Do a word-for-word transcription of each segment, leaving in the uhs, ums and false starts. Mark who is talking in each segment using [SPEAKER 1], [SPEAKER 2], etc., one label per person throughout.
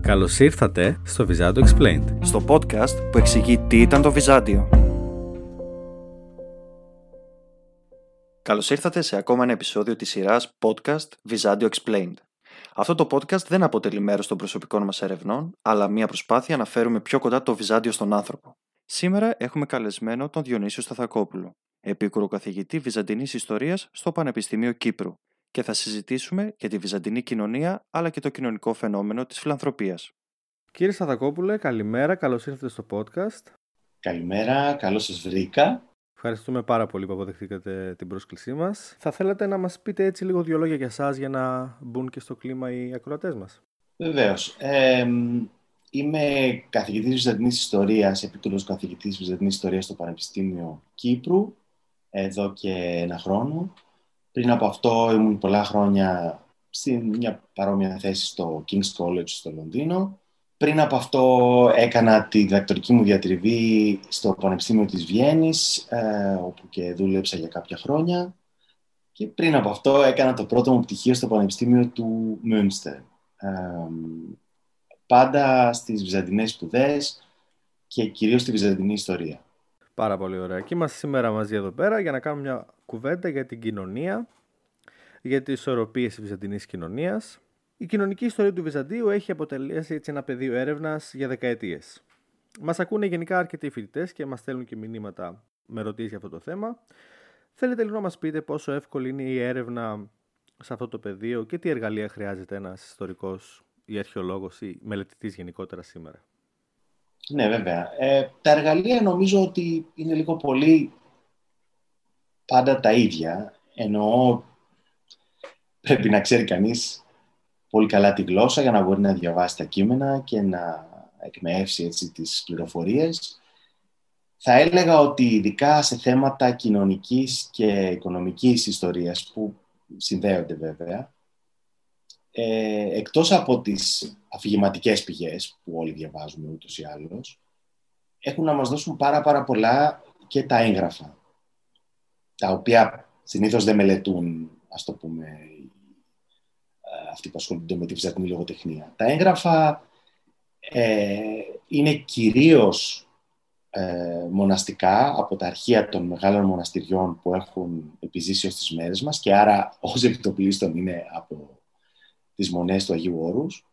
[SPEAKER 1] Καλώς ήρθατε στο Βυζάντιο Explained,
[SPEAKER 2] στο podcast που εξηγεί τι ήταν το Βυζάντιο. Καλώς ήρθατε σε ακόμα ένα επεισόδιο της σειράς podcast Βυζάντιο Explained. Αυτό το podcast δεν αποτελεί μέρος των προσωπικών μας ερευνών, αλλά μια προσπάθεια να φέρουμε πιο κοντά το Βυζάντιο στον άνθρωπο. Σήμερα έχουμε καλεσμένο τον Διονύσιο Σταθακόπουλο, επίκουρο καθηγητή Βυζαντινής Ιστορίας στο Πανεπιστήμιο Κύπρου, και θα συζητήσουμε για τη Βυζαντινή κοινωνία αλλά και το κοινωνικό φαινόμενο της φιλανθρωπίας.
[SPEAKER 1] Κύριε Σταθακόπουλε, καλημέρα, καλώς ήρθατε στο podcast.
[SPEAKER 3] Καλημέρα, καλώς σας βρήκα.
[SPEAKER 1] Ευχαριστούμε πάρα πολύ που αποδεχτήκατε την πρόσκλησή μας. Θα θέλατε να μας πείτε έτσι λίγο δύο λόγια για εσάς για να μπουν και στο κλίμα οι ακροατές μας?
[SPEAKER 3] Βεβαίως. Ε, είμαι καθηγητής Βυζαντινής Ιστορίας, επίκουρος καθηγητής Βυζαντινής Ιστορίας στο Πανεπιστήμιο Κύπρου, εδώ και ένα χρόνο. Πριν από αυτό ήμουν πολλά χρόνια σε μια παρόμοια θέση στο King's College στο Λονδίνο. Πριν από αυτό έκανα τη διδακτορική μου διατριβή στο Πανεπιστήμιο της Βιέννης, ε, όπου και δούλεψα για κάποια χρόνια. Και πριν από αυτό έκανα το πρώτο μου πτυχίο στο Πανεπιστήμιο του Μούνστερ. Ε, πάντα στις βυζαντινές σπουδές και κυρίως στη βυζαντινή ιστορία.
[SPEAKER 1] Πάρα πολύ ωραία. Και είμαστε σήμερα μαζί εδώ πέρα για να κάνουμε μια κουβέντα για την κοινωνία, για τις ισορροπίες της βυζαντινής κοινωνίας. Η κοινωνική ιστορία του Βυζαντίου έχει αποτελέσει έτσι ένα πεδίο έρευνας για δεκαετίες. Μας ακούνε γενικά αρκετοί φοιτητές και μας στέλνουν και μηνύματα με ερωτήσεις για αυτό το θέμα. Θέλετε λίγο να μας πείτε πόσο εύκολη είναι η έρευνα σε αυτό το πεδίο και τι εργαλεία χρειάζεται ένας ιστορικός ή αρχαιολόγος ή μελετητής γενικότερα σήμερα?
[SPEAKER 3] Ναι, βέβαια. Ε, τα εργαλεία νομίζω ότι είναι λίγο πολύ πάντα τα ίδια. Εννοώ πρέπει να ξέρει κανείς πολύ καλά τη γλώσσα για να μπορεί να διαβάσει τα κείμενα και να εκμεεύσει έτσι τις πληροφορίες. Θα έλεγα ότι ειδικά σε θέματα κοινωνικής και οικονομικής ιστορίας, που συνδέονται βέβαια, ε, εκτός από τις αφηγηματικές πηγές που όλοι διαβάζουμε ούτως ή άλλως, έχουν να μας δώσουν πάρα πάρα πολλά και τα έγγραφα, τα οποία συνήθως δεν μελετούν, ας το πούμε, αυτοί που ασχολούνται με τη βυζαντινή λογοτεχνία. Τα έγγραφα ε, είναι κυρίως ε, μοναστικά, από τα αρχεία των μεγάλων μοναστηριών που έχουν επιζήσει ως τις μέρες μας, και άρα ως επιτοπλίστων είναι από τις μονές του Αγίου Όρους.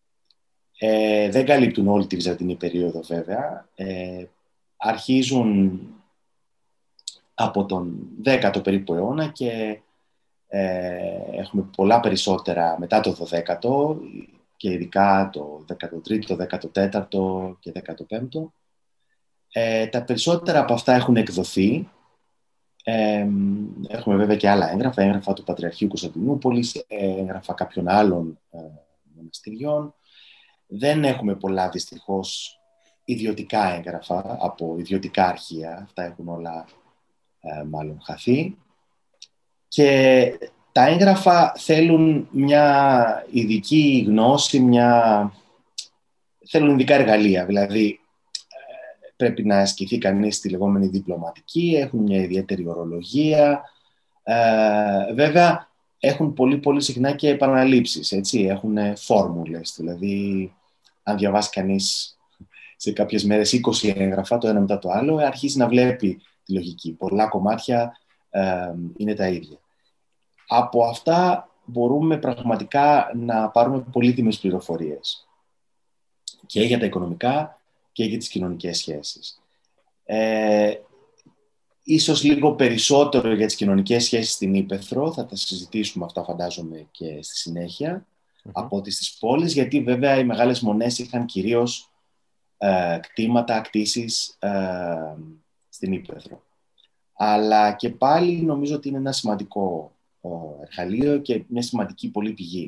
[SPEAKER 3] Ε, δεν καλύπτουν όλη τη βυζαντινή περίοδο βέβαια. Ε, αρχίζουν από τον δέκατο περίπου αιώνα και Ε, έχουμε πολλά περισσότερα μετά το δωδέκατο και ειδικά το δέκατο τρίτο, το δέκατο τέταρτο και δέκατο πέμπτο. Ε, τα περισσότερα από αυτά έχουν εκδοθεί. Ε, έχουμε βέβαια και άλλα έγγραφα, έγγραφα του Πατριαρχείου Κωνσταντινούπολης, έγγραφα κάποιων άλλων ε, μοναστηριών. Δεν έχουμε πολλά δυστυχώς ιδιωτικά έγγραφα από ιδιωτικά αρχεία. Αυτά έχουν όλα ε, μάλλον χαθεί. Και τα έγγραφα θέλουν μια ειδική γνώση, μια... θέλουν ειδικά εργαλεία. Δηλαδή, πρέπει να ασκηθεί κανείς στη λεγόμενη διπλωματική, έχουν μια ιδιαίτερη ορολογία. Ε, βέβαια, έχουν πολύ πολύ συχνά και επαναλήψεις, έτσι. Έχουν φόρμουλες, δηλαδή, αν διαβάσει κανείς σε κάποιες μέρες είκοσι έγγραφα, το ένα μετά το άλλο, αρχίζει να βλέπει τη λογική. Πολλά κομμάτια ε, είναι τα ίδια. Από αυτά μπορούμε πραγματικά να πάρουμε πολύτιμες πληροφορίες και για τα οικονομικά και για τις κοινωνικές σχέσεις. Ε, ίσως λίγο περισσότερο για τις κοινωνικές σχέσεις στην Ύπαιθρο, θα τα συζητήσουμε αυτά φαντάζομαι και στη συνέχεια, mm-hmm. από τις στις πόλεις, γιατί βέβαια οι μεγάλες μονές είχαν κυρίως ε, κτήματα, κτήσεις ε, στην Ύπαιθρο. Αλλά και πάλι νομίζω ότι είναι ένα σημαντικό εργαλείο και μια σημαντική πολύ πηγή.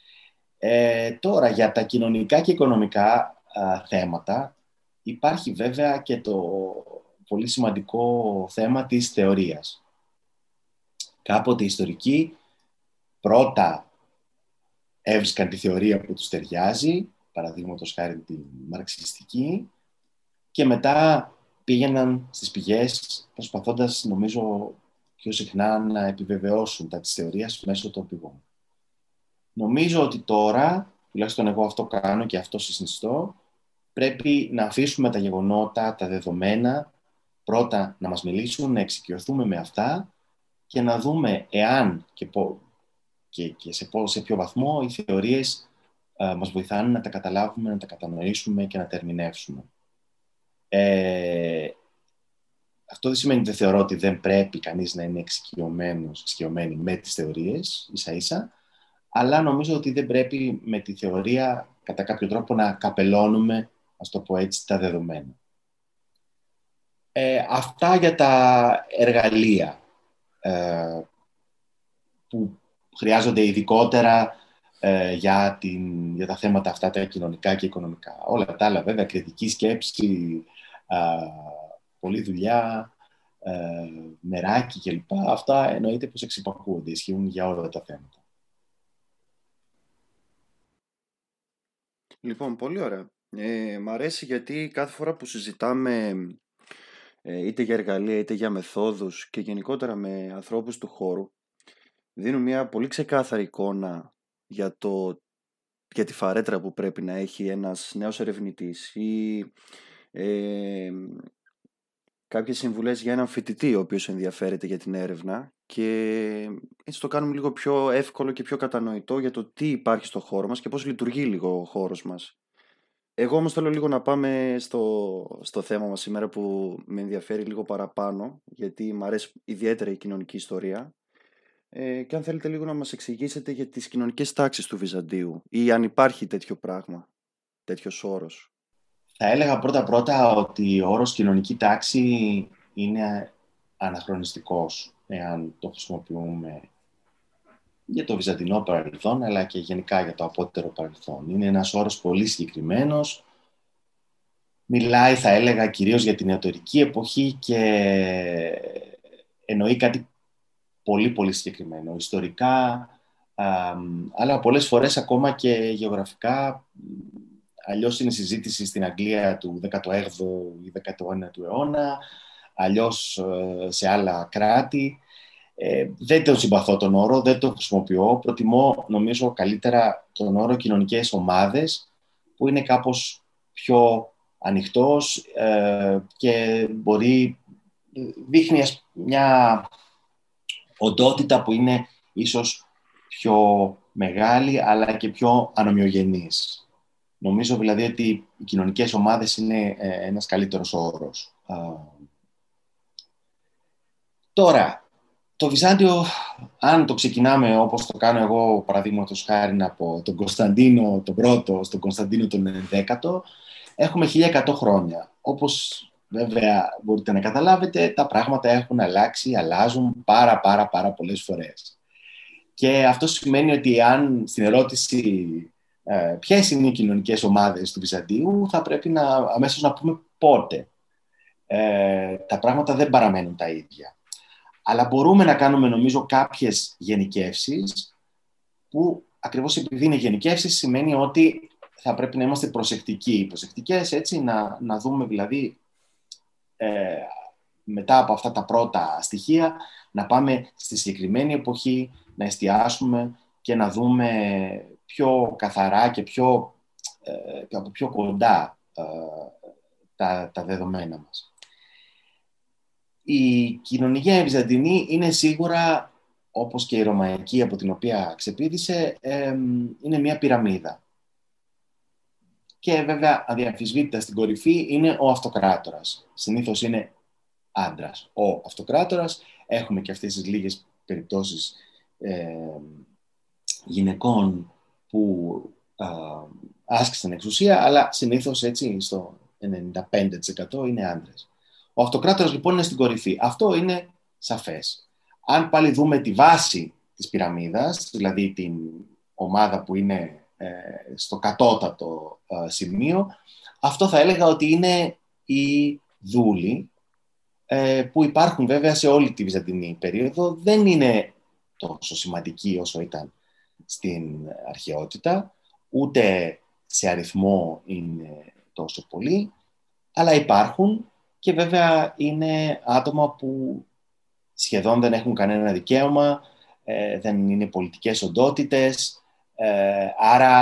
[SPEAKER 3] Ε, τώρα, για τα κοινωνικά και οικονομικά α, θέματα, υπάρχει βέβαια και το πολύ σημαντικό θέμα της θεωρίας. Κάποτε οι ιστορικοί πρώτα έβρισκαν τη θεωρία που τους ταιριάζει, παραδείγματος χάρη τη μαρξιστική, και μετά πήγαιναν στις πηγές προσπαθώντας, νομίζω, πιο συχνά να επιβεβαιώσουν τα της θεωρίας μέσω των πηγών. Νομίζω ότι τώρα τουλάχιστον εγώ αυτό κάνω και αυτό συνιστώ, πρέπει να αφήσουμε τα γεγονότα, τα δεδομένα, πρώτα να μας μιλήσουν, να εξοικειωθούμε με αυτά και να δούμε εάν και, πο, και, και σε, πο, σε ποιο βαθμό οι θεωρίες α, μας βοηθάνε να τα καταλάβουμε, να τα κατανοήσουμε και να τα ερμηνεύσουμε. Ε, αυτό δεν σημαίνει ότι δεν θεωρώ ότι δεν πρέπει κανείς να είναι εξοικειωμένος, εξοικειωμένη με τις θεωρίες, ίσα-ίσα, αλλά νομίζω ότι δεν πρέπει με τη θεωρία κατά κάποιο τρόπο να καπελώνουμε, ας το πω έτσι, τα δεδομένα. Ε, αυτά για τα εργαλεία ε, που χρειάζονται ειδικότερα ε, για, την, για τα θέματα αυτά τα κοινωνικά και οικονομικά. Όλα τα άλλα βέβαια, κριτική σκέψη, ε, πολλή δουλειά, ε, μεράκι κλπ. Αυτά εννοείται πως εξυπακούονται, ισχύουν για όλα τα θέματα.
[SPEAKER 2] Λοιπόν, πολύ ωραία. Ε, μ' αρέσει γιατί κάθε φορά που συζητάμε ε, είτε για εργαλεία είτε για μεθόδους και γενικότερα με ανθρώπους του χώρου, δίνουν μια πολύ ξεκάθαρη εικόνα για, το, για τη φαρέτρα που πρέπει να έχει ένας νέος ερευνητής ή ε, κάποιες συμβουλές για έναν φοιτητή ο οποίος ενδιαφέρεται για την έρευνα, και έτσι το κάνουμε λίγο πιο εύκολο και πιο κατανοητό για το τι υπάρχει στο χώρο μας και πώς λειτουργεί λίγο ο χώρος μας. Εγώ όμως θέλω λίγο να πάμε στο, στο θέμα μας σήμερα που με ενδιαφέρει λίγο παραπάνω, γιατί μου αρέσει ιδιαίτερα η κοινωνική ιστορία, ε, και αν θέλετε λίγο να μας εξηγήσετε για τις κοινωνικές τάξεις του Βυζαντίου ή αν υπάρχει τέτοιο πράγμα, τέτοιος όρος.
[SPEAKER 3] Θα έλεγα πρώτα-πρώτα ότι ο όρος κοινωνική τάξη είναι αναχρονιστικός, εάν το χρησιμοποιούμε για το βυζαντινό παρελθόν, αλλά και γενικά για το απότερο παρελθόν. Είναι ένας όρος πολύ συγκεκριμένος. Μιλάει, θα έλεγα, κυρίως για την νεωτερική εποχή και εννοεί κάτι πολύ πολύ συγκεκριμένο. Ιστορικά, α, αλλά πολλές φορές ακόμα και γεωγραφικά. Αλλιώς είναι συζήτηση στην Αγγλία του δέκατου έβδομου ή δέκατου ένατου αιώνα, αλλιώς ε, σε άλλα κράτη. Ε, δεν τον συμπαθώ τον όρο, δεν τον χρησιμοποιώ. Προτιμώ, νομίζω, καλύτερα τον όρο κοινωνικές ομάδες, που είναι κάπως πιο ανοιχτός ε, και μπορεί, δείχνει μια οντότητα που είναι ίσως πιο μεγάλη, αλλά και πιο ανομοιογενής. Νομίζω δηλαδή ότι οι κοινωνικές ομάδες είναι ε, ένας καλύτερος όρος. Α, τώρα, το Βυζάντιο, αν το ξεκινάμε όπως το κάνω εγώ, παραδείγματος χάρη από τον Κωνσταντίνο τον Πρώτο στον Κωνσταντίνο τον Ενδέκατο, έχουμε χίλια εκατό χρόνια. Όπως βέβαια μπορείτε να καταλάβετε, τα πράγματα έχουν αλλάξει, αλλάζουν πάρα πάρα πάρα πολλές φορές. Και αυτό σημαίνει ότι αν στην ερώτηση ε, ποιες είναι οι κοινωνικές ομάδες του Βυζαντίου, θα πρέπει να, αμέσως να πούμε πότε. Ε, τα πράγματα δεν παραμένουν τα ίδια. Αλλά μπορούμε να κάνουμε, νομίζω, κάποιες γενικεύσεις, που ακριβώς επειδή είναι γενικεύσεις σημαίνει ότι θα πρέπει να είμαστε προσεκτικοί, προσεκτικές, έτσι, να, να δούμε δηλαδή ε, μετά από αυτά τα πρώτα στοιχεία να πάμε στη συγκεκριμένη εποχή, να εστιάσουμε και να δούμε πιο καθαρά και πιο, ε, από πιο κοντά ε, τα, τα δεδομένα μας. Η κοινωνία βυζαντινή είναι σίγουρα, όπως και η ρωμαϊκή από την οποία ξεπήδησε, ε, είναι μια πυραμίδα. Και βέβαια, αδιαμφισβήτητα στην κορυφή είναι ο αυτοκράτορας. Συνήθως είναι άντρας. Ο αυτοκράτορας, έχουμε και αυτές τις λίγες περιπτώσεις ε, γυναικών που ε, άσκησαν εξουσία, αλλά συνήθως έτσι στο ενενήντα πέντε τοις εκατό είναι άντρες. Ο αυτοκράτορας λοιπόν είναι στην κορυφή. Αυτό είναι σαφές. Αν πάλι δούμε τη βάση της πυραμίδας, δηλαδή την ομάδα που είναι ε, στο κατώτατο ε, σημείο, αυτό θα έλεγα ότι είναι οι δούλοι, ε, που υπάρχουν βέβαια σε όλη τη βυζαντινή περίοδο. Δεν είναι τόσο σημαντική όσο ήταν στην αρχαιότητα, ούτε σε αριθμό είναι τόσο πολύ, αλλά υπάρχουν και βέβαια είναι άτομα που σχεδόν δεν έχουν κανένα δικαίωμα, ε, δεν είναι πολιτικές οντότητες, ε, άρα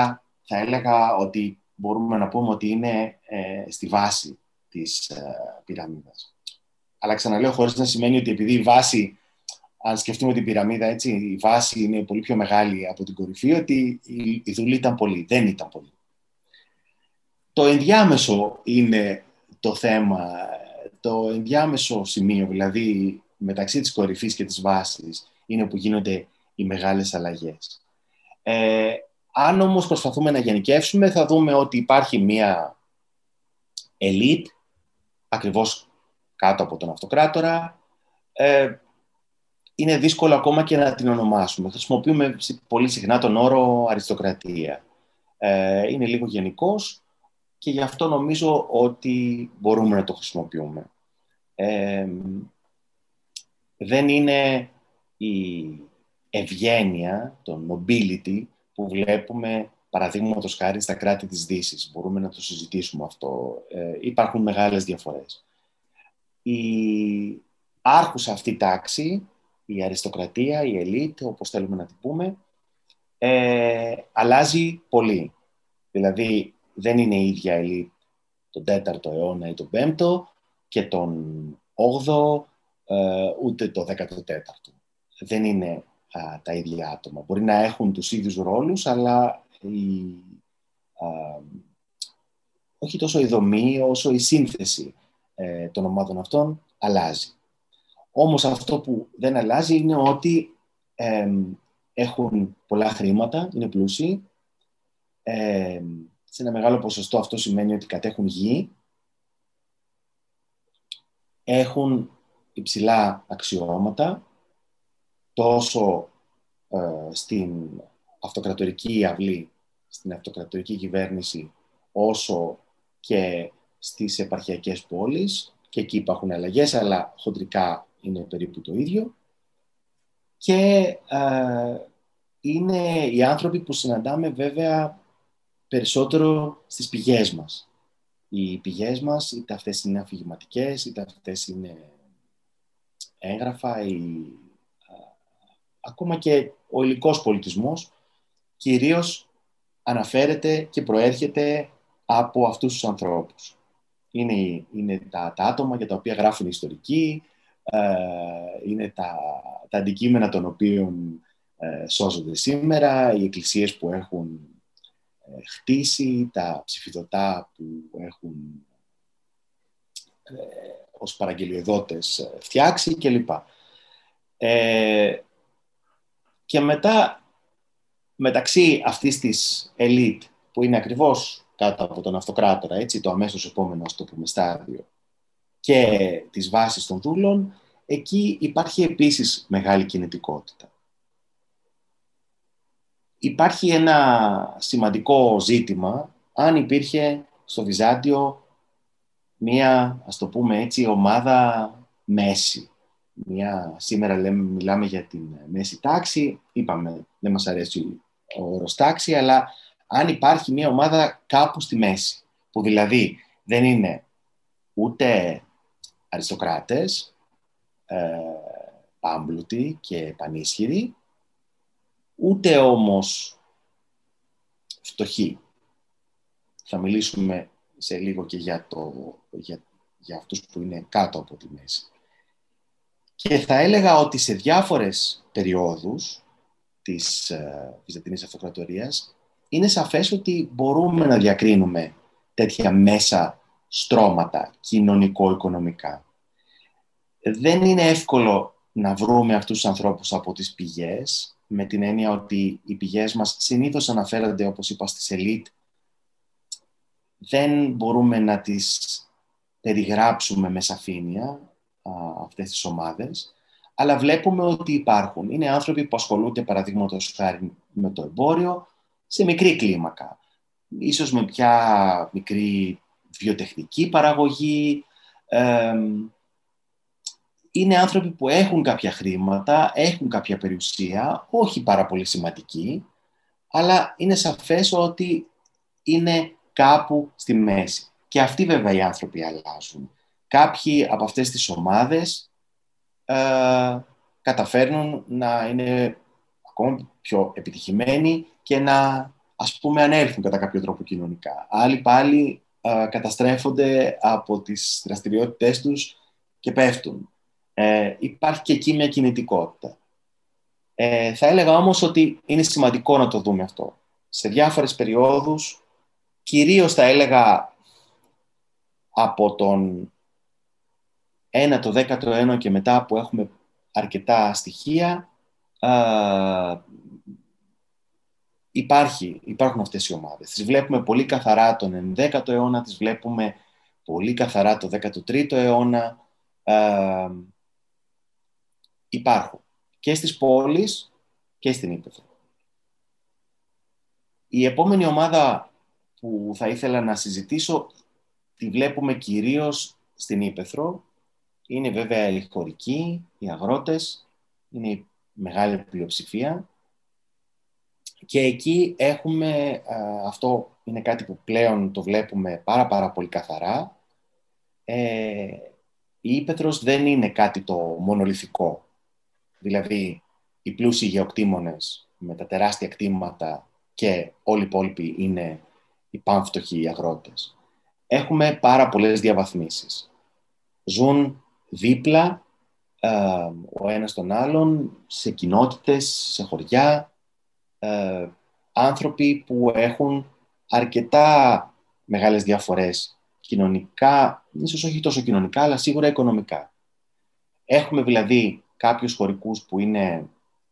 [SPEAKER 3] θα έλεγα ότι μπορούμε να πούμε ότι είναι ε, στη βάση της ε, πυραμίδας. Αλλά ξαναλέω, χωρίς να σημαίνει ότι επειδή η βάση, αν σκεφτούμε την πυραμίδα έτσι, η βάση είναι πολύ πιο μεγάλη από την κορυφή, ότι η, η δουλή ήταν πολύ. Δεν ήταν πολύ. Το ενδιάμεσο είναι το θέμα, το ενδιάμεσο σημείο, δηλαδή μεταξύ της κορυφής και της βάσης, είναι που γίνονται οι μεγάλες αλλαγές. Ε, αν όμως προσπαθούμε να γενικεύσουμε, θα δούμε ότι υπάρχει μία ελίτ, ακριβώς κάτω από τον αυτοκράτορα. Ε, είναι δύσκολο ακόμα και να την ονομάσουμε. Χρησιμοποιούμε πολύ συχνά τον όρο αριστοκρατία. Ε, είναι λίγο γενικός και γι' αυτό νομίζω ότι μπορούμε να το χρησιμοποιούμε. Ε, δεν είναι η ευγένεια, το nobility, που βλέπουμε παραδείγματος χάρη στα κράτη της Δύσης. Μπορούμε να το συζητήσουμε αυτό. Ε, υπάρχουν μεγάλες διαφορές. Η άρχουσα αυτή τάξη, η αριστοκρατία, η ελίτ, όπως θέλουμε να την πούμε, ε, αλλάζει πολύ. Δηλαδή, δεν είναι η ίδια ελίτ τον τέταρτο αιώνα ή τον πέμπτο και τον όγδοο, ε, ούτε το δέκατο τέταρτο. Δεν είναι α, τα ίδια άτομα. Μπορεί να έχουν τους ίδιους ρόλους, αλλά η, α, όχι τόσο η δομή όσο η σύνθεση ε, των ομάδων αυτών αλλάζει. Όμως αυτό που δεν αλλάζει είναι ότι ε, έχουν πολλά χρήματα, είναι πλούσιοι. Ε, σε ένα μεγάλο ποσοστό αυτό σημαίνει ότι κατέχουν γη, έχουν υψηλά αξιώματα, τόσο ε, στην αυτοκρατορική αυλή, στην αυτοκρατορική κυβέρνηση, όσο και στις επαρχιακές πόλεις, και εκεί υπάρχουν αλλαγές, αλλά χοντρικά είναι περίπου το ίδιο. Και ε, είναι οι άνθρωποι που συναντάμε βέβαια περισσότερο στις πηγές μας. Οι πηγές μας, είτε αυτές είναι αφηγηματικές, είτε αυτές είναι έγγραφα, ή, α, ακόμα και ο υλικός πολιτισμός, κυρίως αναφέρεται και προέρχεται από αυτούς τους ανθρώπους. Είναι, είναι τα, τα άτομα για τα οποία γράφουν οι ιστορικοί, ε, είναι τα, τα αντικείμενα των οποίων ε, σώζονται σήμερα, οι εκκλησίες που έχουν ε, χτίσει, τα ψηφιδωτά που έχουν ε, ως παραγγελιοδότες φτιάξει κλπ. Ε, και μετά, μεταξύ αυτής της ελίτ, που είναι ακριβώς κάτω από τον αυτοκράτορα, έτσι, το αμέσως επόμενο, ας το πούμε, στάδιο, και τις βάσεις των δούλων, εκεί υπάρχει επίσης μεγάλη κινητικότητα. Υπάρχει ένα σημαντικό ζήτημα αν υπήρχε στο Βυζάντιο μία, ας το πούμε έτσι, ομάδα μέση. Μια, σήμερα λέμε, μιλάμε για την μέση τάξη, είπαμε δεν μας αρέσει ο όρος τάξη, αλλά αν υπάρχει μια ομάδα κάπου στη μέση, που δηλαδή δεν είναι ούτε αριστοκράτες, ε, πάμπλουτοι και πανίσχυροι, ούτε όμως φτωχοί. Θα μιλήσουμε σε λίγο και για, το, για, για αυτούς που είναι κάτω από τη μέση. Και θα έλεγα ότι σε διάφορες περιόδους της ε, Βυζαντινής Αυτοκρατορίας είναι σαφές ότι μπορούμε να διακρίνουμε τέτοια μέσα στρώματα κοινωνικο-οικονομικά. Δεν είναι εύκολο να βρούμε αυτούς τους ανθρώπους από τις πηγές, με την έννοια ότι οι πηγές μας συνήθως αναφέρονται, όπως είπα, στις ελίτ. Δεν μπορούμε να τις περιγράψουμε με σαφήνεια αυτές τις ομάδες, αλλά βλέπουμε ότι υπάρχουν. Είναι άνθρωποι που ασχολούνται, παραδείγματος χάρη, με το εμπόριο σε μικρή κλίμακα. Ίσως με πια μικρή βιοτεχνική παραγωγή. Ε, είναι άνθρωποι που έχουν κάποια χρήματα, έχουν κάποια περιουσία, όχι πάρα πολύ σημαντική, αλλά είναι σαφές ότι είναι κάπου στη μέση. Και αυτοί βέβαια οι άνθρωποι αλλάζουν. Κάποιοι από αυτές τις ομάδες ε, καταφέρνουν να είναι ακόμα πιο επιτυχημένοι και να ας πούμε, ανέλθουν κατά κάποιο τρόπο κοινωνικά. Άλλοι πάλι α, καταστρέφονται από τις δραστηριότητές τους και πέφτουν. Ε, υπάρχει και εκεί μια κινητικότητα. Ε, θα έλεγα όμως ότι είναι σημαντικό να το δούμε αυτό. Σε διάφορες περιόδους, κυρίως θα έλεγα από τον ένατο, δέκατο αιώνα και μετά, που έχουμε αρκετά στοιχεία, α, υπάρχει, υπάρχουν αυτές οι ομάδες. Τις βλέπουμε πολύ καθαρά τον ενδέκατο αιώνα, τις βλέπουμε πολύ καθαρά τον δέκατο τρίτο αιώνα. Α, υπάρχουν και στις πόλεις και στην ύπαιθρο. Η επόμενη ομάδα που θα ήθελα να συζητήσω τη βλέπουμε κυρίως στην ύπαιθρο. Είναι βέβαια οι χωρικοί, οι αγρότες, είναι η μεγάλη πλειοψηφία. Και εκεί έχουμε, α, αυτό είναι κάτι που πλέον το βλέπουμε πάρα πάρα πολύ καθαρά. Ε, η ύπαιθρος δεν είναι κάτι το μονολιθικό. Δηλαδή, οι πλούσιοι γεωκτήμονες με τα τεράστια κτήματα και όλοι οι υπόλοιποι είναι οι πανφτωχοί αγρότες. Έχουμε πάρα πολλές διαβαθμίσεις. Ζουν δίπλα ε, ο ένας τον άλλον, σε κοινότητες, σε χωριά, ε, άνθρωποι που έχουν αρκετά μεγάλες διαφορές κοινωνικά, ίσως όχι τόσο κοινωνικά, αλλά σίγουρα οικονομικά. Έχουμε δηλαδή κάποιους χωρικούς που, είναι,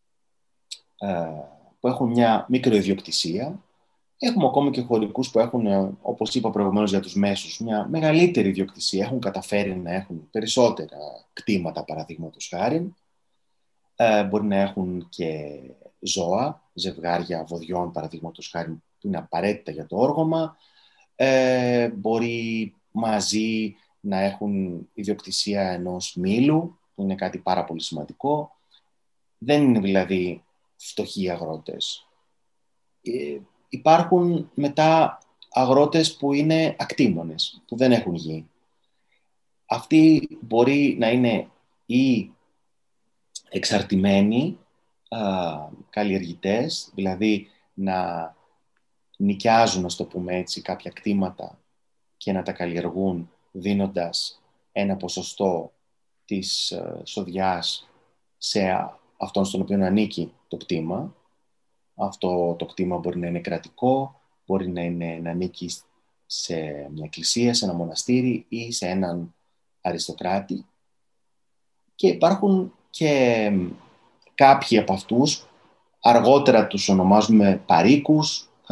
[SPEAKER 3] ε, που έχουν μια μικροϊδιοκτησία. Έχουμε ακόμη και χωρικούς που έχουν, όπως είπα προηγουμένως για τους μέσους, μια μεγαλύτερη ιδιοκτησία. Έχουν καταφέρει να έχουν περισσότερα κτήματα, παραδείγματος χάριν. Ε, μπορεί να έχουν και ζώα, ζευγάρια βοδιών, παραδείγματος χάριν, που είναι απαραίτητα για το όργωμα. Ε, μπορεί μαζί να έχουν ιδιοκτησία ενός μήλου, που είναι κάτι πάρα πολύ σημαντικό. Δεν είναι δηλαδή φτωχοί αγρότες. Ε, υπάρχουν μετά αγρότες που είναι ακτήμονες, που δεν έχουν γη. Αυτοί μπορεί να είναι ή εξαρτημένοι α, καλλιεργητές, δηλαδή να νοικιάζουν, ας το πούμε έτσι, κάποια κτήματα και να τα καλλιεργούν δίνοντας ένα ποσοστό της uh, σοδιάς σε αυτόν στον οποίο ανήκει το κτήμα. Αυτό το κτήμα μπορεί να είναι κρατικό, μπορεί να, είναι, να ανήκει σε μια εκκλησία, σε ένα μοναστήρι ή σε έναν αριστοκράτη. Και υπάρχουν και κάποιοι από αυτούς, αργότερα τους ονομάζουμε παροίκους, α,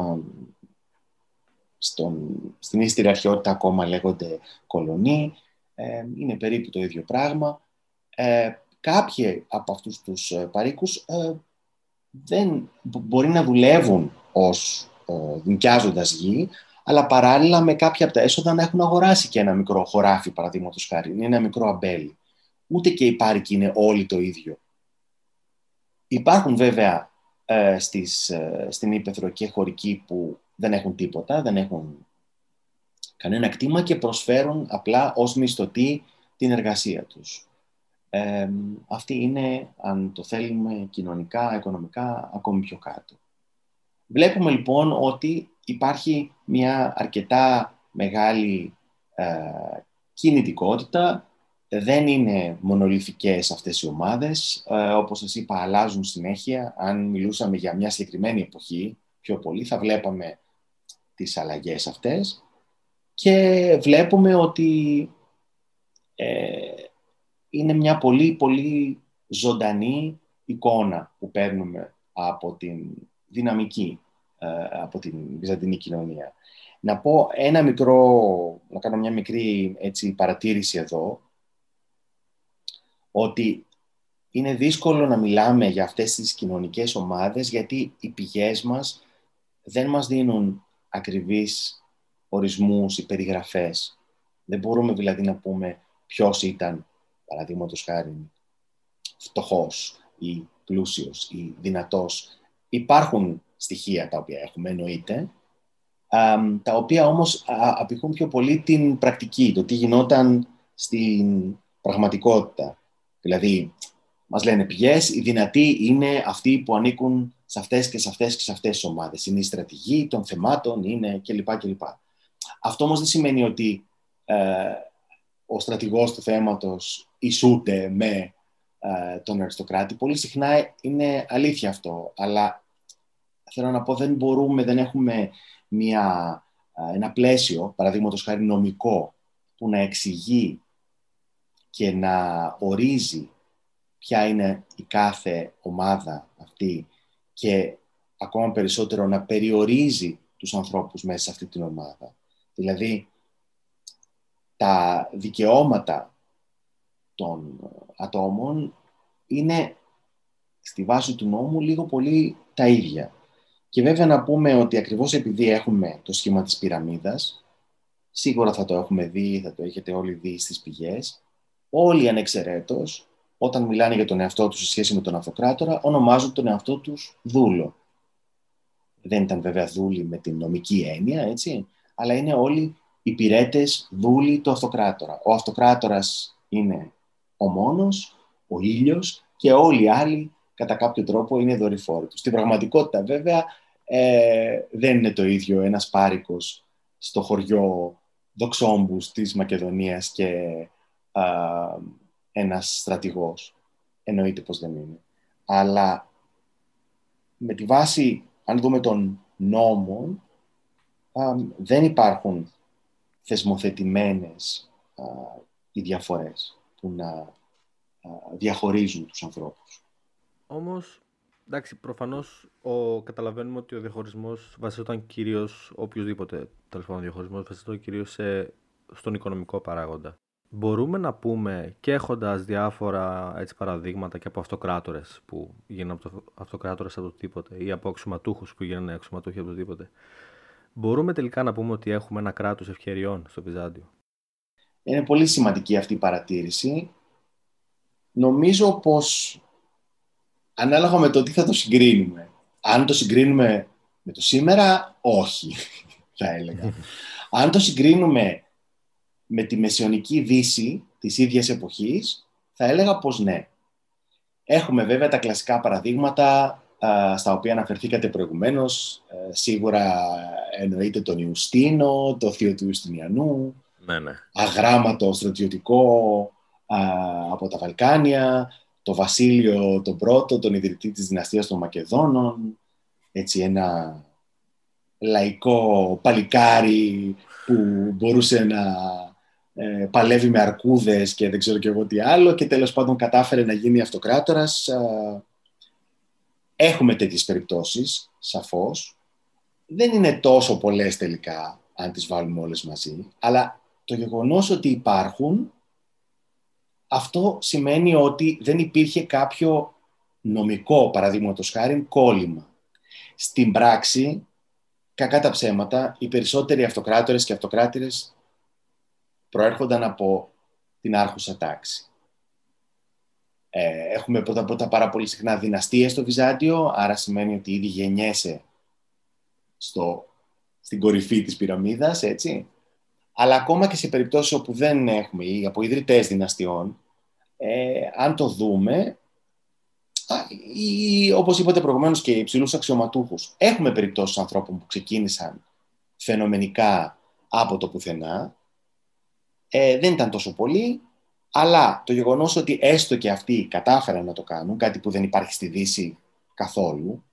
[SPEAKER 3] στον, στην ύστερη αρχαιότητα ακόμα λέγονται κολονοί, ε, είναι περίπου το ίδιο πράγμα. Ε, κάποιοι από αυτούς τους παροίκους ε, δεν μπορεί να δουλεύουν ως ε, νοικιάζοντας γη, αλλά παράλληλα με κάποια από τα έσοδα να έχουν αγοράσει και ένα μικρό χωράφι, παραδείγματος χάρη, είναι ένα μικρό αμπέλι. Ούτε και οι πάρικοι είναι όλοι το ίδιο. Υπάρχουν βέβαια ε, στις, ε, στην ύπαιθρο και χωρικοί που δεν έχουν τίποτα, δεν έχουν κανένα κτήμα και προσφέρουν απλά ως μισθωτοί την εργασία τους. Ε, αυτή είναι, αν το θέλουμε, κοινωνικά, οικονομικά, ακόμη πιο κάτω. Βλέπουμε λοιπόν ότι υπάρχει μια αρκετά μεγάλη ε, κινητικότητα. Δεν είναι μονολυθικές αυτές οι ομάδες. Ε, όπως σας είπα, αλλάζουν συνέχεια. Αν μιλούσαμε για μια συγκεκριμένη εποχή, πιο πολύ, θα βλέπαμε τις αλλαγές αυτές. Και βλέπουμε ότι ε, είναι μια πολύ, πολύ ζωντανή εικόνα που παίρνουμε από την δυναμική, ε, από την βυζαντινή κοινωνία. Να πω ένα μικρό, να κάνω μια μικρή έτσι, παρατήρηση εδώ, ότι είναι δύσκολο να μιλάμε για αυτές τις κοινωνικές ομάδες, γιατί οι πηγές μας δεν μας δίνουν ακριβείς ορισμούς ή περιγραφές. Δεν μπορούμε δηλαδή να πούμε ποιος ήταν, παραδείγματος χάρη, φτωχός ή πλούσιος ή δυνατός. Υπάρχουν στοιχεία τα οποία έχουμε, εννοείται, τα οποία όμως απηχούν πιο πολύ την πρακτική, το τι γινόταν στην πραγματικότητα. Δηλαδή, μας λένε πηγές, οι δυνατοί είναι αυτοί που ανήκουν σε αυτές και σε αυτές και σε αυτές τις ομάδες. Είναι η στρατηγοί των θεμάτων, είναι κλπ. κλπ. Αυτό όμως δεν σημαίνει ότι ε, ο στρατηγός του θέματος ισούται με ε, τον αριστοκράτη. Πολύ συχνά είναι αλήθεια αυτό, αλλά θέλω να πω δεν μπορούμε, δεν έχουμε μια, ένα πλαίσιο, παραδείγματος χάρη νομικό, που να εξηγεί και να ορίζει ποια είναι η κάθε ομάδα αυτή και ακόμα περισσότερο να περιορίζει τους ανθρώπους μέσα σε αυτή την ομάδα. Δηλαδή, τα δικαιώματα των ατόμων είναι στη βάση του νόμου λίγο πολύ τα ίδια. Και βέβαια να πούμε ότι ακριβώς επειδή έχουμε το σχήμα της πυραμίδας, σίγουρα θα το έχουμε δει, θα το έχετε όλοι δει στις πηγές, όλοι ανεξαιρέτως, όταν μιλάνε για τον εαυτό τους σε σχέση με τον αυτοκράτορα, ονομάζουν τον εαυτό τους δούλο. Δεν ήταν βέβαια δούλοι με την νομική έννοια, έτσι, αλλά είναι όλοι υπηρέτες, δούλοι του αυτοκράτορα. Ο αυτοκράτορας είναι ο μόνος, ο ήλιος και όλοι οι άλλοι κατά κάποιο τρόπο είναι δορυφόροι του. Στην πραγματικότητα βέβαια ε, δεν είναι το ίδιο ένας πάρικος στο χωριό Δοξόμπους της Μακεδονίας και α, ένας στρατηγός. Εννοείται πως δεν είναι. Αλλά με τη βάση, αν δούμε τον νόμο, α, δεν υπάρχουν θεσμοθετημένες α, οι διαφορές που να α, διαχωρίζουν τους ανθρώπους.
[SPEAKER 1] Όμως, εντάξει, προφανώς ο, καταλαβαίνουμε ότι ο διαχωρισμός βασιζόταν κυρίως, οποιοδήποτε τέλος πάντων διαχωρισμός βασιζόταν κυρίως σε, στον οικονομικό παράγοντα. Μπορούμε να πούμε, και έχοντας διάφορα έτσι, παραδείγματα και από αυτοκράτορες που γίνανε από το, αυτοκράτορες από το τίποτε ή από αξιωματούχους που γίνανε αξιωματούχοι από το τίποτε, μπορούμε τελικά να πούμε ότι έχουμε ένα κράτος ευκαιριών στο Βυζάντιο?
[SPEAKER 3] Είναι πολύ σημαντική αυτή η παρατήρηση. Νομίζω πως ανάλογα με το τι θα το συγκρίνουμε. Αν το συγκρίνουμε με το σήμερα, όχι, θα έλεγα. Αν το συγκρίνουμε με τη μεσαιωνική Δύση της ίδιας εποχής, θα έλεγα πως ναι. Έχουμε βέβαια τα κλασικά παραδείγματα α, στα οποία αναφερθήκατε προηγουμένως. Ε, σίγουρα εννοείται τον Ιουστίνο, το θείο του Ιουστινιανού,
[SPEAKER 1] ναι, ναι.
[SPEAKER 3] αγράμματο στρατιωτικό α, από τα Βαλκάνια, το Βασίλειο τον Πρώτο, τον ιδρυτή της δυναστείας των Μακεδόνων, έτσι ένα λαϊκό παλικάρι που μπορούσε να ε, παλεύει με αρκούδες και δεν ξέρω και εγώ τι άλλο και τέλος πάντων κατάφερε να γίνει αυτοκράτορας. Έχουμε τέτοιες περιπτώσεις, σαφώς. Δεν είναι τόσο πολλές τελικά, αν τις βάλουμε όλες μαζί, αλλά το γεγονός ότι υπάρχουν, αυτό σημαίνει ότι δεν υπήρχε κάποιο νομικό, παραδείγματος χάριν, κόλλημα. Στην πράξη, κακά τα ψέματα, οι περισσότεροι αυτοκράτορες και αυτοκράτηρες προέρχονταν από την άρχουσα τάξη. Ε, έχουμε πρώτα-πρώτα πάρα πολύ συχνά δυναστείες στο Βυζάντιο, άρα σημαίνει ότι ήδη γεννιέσαι στο, στην κορυφή της πυραμίδας, έτσι. Αλλά ακόμα και σε περιπτώσεις όπου δεν έχουμε ή από ιδρυτές δυναστιών, ε, αν το δούμε, ή όπως είπατε προηγουμένως και υψηλούς αξιωματούχους, έχουμε περιπτώσεις ανθρώπων που ξεκίνησαν φαινομενικά από το πουθενά, ε, δεν ήταν τόσο πολλοί, αλλά το γεγονός ότι έστω και αυτοί κατάφεραν να το κάνουν, κάτι που δεν υπάρχει στη Δύση καθόλου,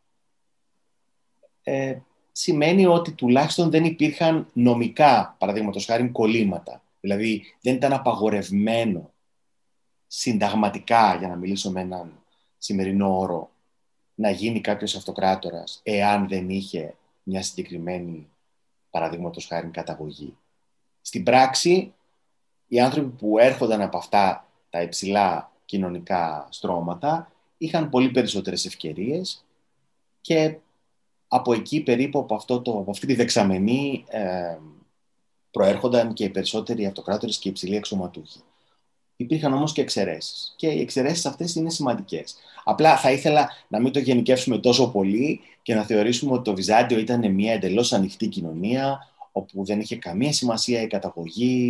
[SPEAKER 3] ε, σημαίνει ότι τουλάχιστον δεν υπήρχαν νομικά, παραδείγματος χάριν, κολλήματα. Δηλαδή δεν ήταν απαγορευμένο συνταγματικά, για να μιλήσω με έναν σημερινό όρο, να γίνει κάποιος αυτοκράτορας εάν δεν είχε μια συγκεκριμένη, παραδείγματος χάριν, καταγωγή. Στην πράξη, οι άνθρωποι που έρχονταν από αυτά τα υψηλά κοινωνικά στρώματα είχαν πολύ περισσότερες ευκαιρίες και από εκεί περίπου, από, αυτό το, από αυτή τη δεξαμενή, ε, προέρχονταν και οι περισσότεροι αυτοκράτορες και οι υψηλοί αξιωματούχοι. Υπήρχαν όμως και εξαιρέσεις. Και οι εξαιρέσεις αυτές είναι σημαντικές. Απλά θα ήθελα να μην το γενικεύσουμε τόσο πολύ και να θεωρήσουμε ότι το Βυζάντιο ήταν μια εντελώς ανοιχτή κοινωνία, όπου δεν είχε καμία σημασία η καταγωγή,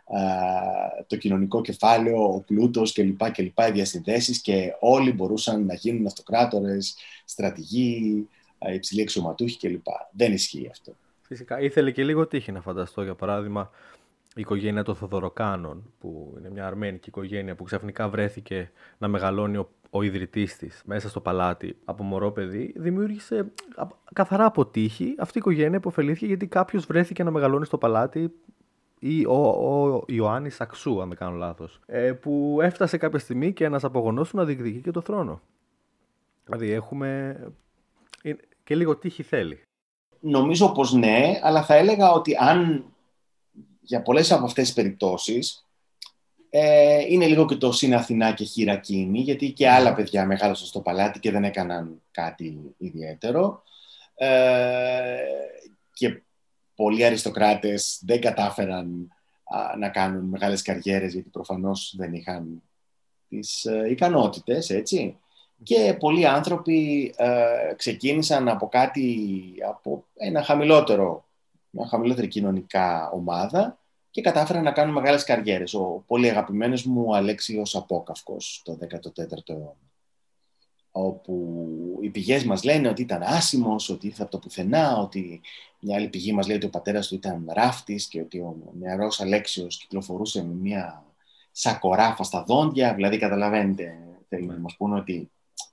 [SPEAKER 3] το κοινωνικό κεφάλαιο, ο πλούτος κλπ. κλπ, οι διασυνδέσεις, και όλοι μπορούσαν να γίνουν αυτοκράτορες, στρατηγοί, υψηλοί αξιωματούχοι κλπ. Δεν ισχύει αυτό.
[SPEAKER 1] Φυσικά. Ήθελε και λίγο τύχη να φανταστώ, για παράδειγμα, η οικογένεια των Θοδωροκάνων, που είναι μια αρμένικη οικογένεια που ξαφνικά βρέθηκε να μεγαλώνει ο, ο ιδρυτής της μέσα στο παλάτι από μωρό παιδί, δημιούργησε καθαρά από τύχη. Αυτή η οικογένεια υποφελήθηκε γιατί κάποιος βρέθηκε να μεγαλώνει στο παλάτι, ή ο, ο Ιωάννης Αξού, αν δεν κάνω λάθος, ε, που έφτασε κάποια στιγμή και ένας απογονός του να διεκδικεί και το θρόνο. Δηλαδή έχουμε και λίγο τύχη θέλει.
[SPEAKER 3] Νομίζω πως ναι, αλλά θα έλεγα ότι αν για πολλές από αυτές τις περιπτώσεις ε, είναι λίγο και το συν Αθηνά και χειρακίνη, γιατί και άλλα παιδιά μεγάλωσαν στο παλάτι και δεν έκαναν κάτι ιδιαίτερο. Ε, και πολλοί αριστοκράτες δεν κατάφεραν α, να κάνουν μεγάλες καριέρες, γιατί προφανώς δεν είχαν τις ε, ικανότητες, έτσι. Και πολλοί άνθρωποι ε, ξεκίνησαν από κάτι, από ένα χαμηλότερο, μια χαμηλότερη κοινωνικά ομάδα, και κατάφεραν να κάνουν μεγάλες καριέρες. Ο πολύ αγαπημένος μου Αλέξιος Απόκαυκος το δέκατο τέταρτο αιώνα, όπου οι πηγές μας λένε ότι ήταν άσημος, ότι ήρθε από το πουθενά, ότι μια άλλη πηγή μας λέει ότι ο πατέρας του ήταν ράφτης και ότι ο νεαρός Αλέξιος κυκλοφορούσε με μια σακοράφα στα δόντια. Δηλαδή, καταλαβαίνετε, θέλουν να μας πούνε ότι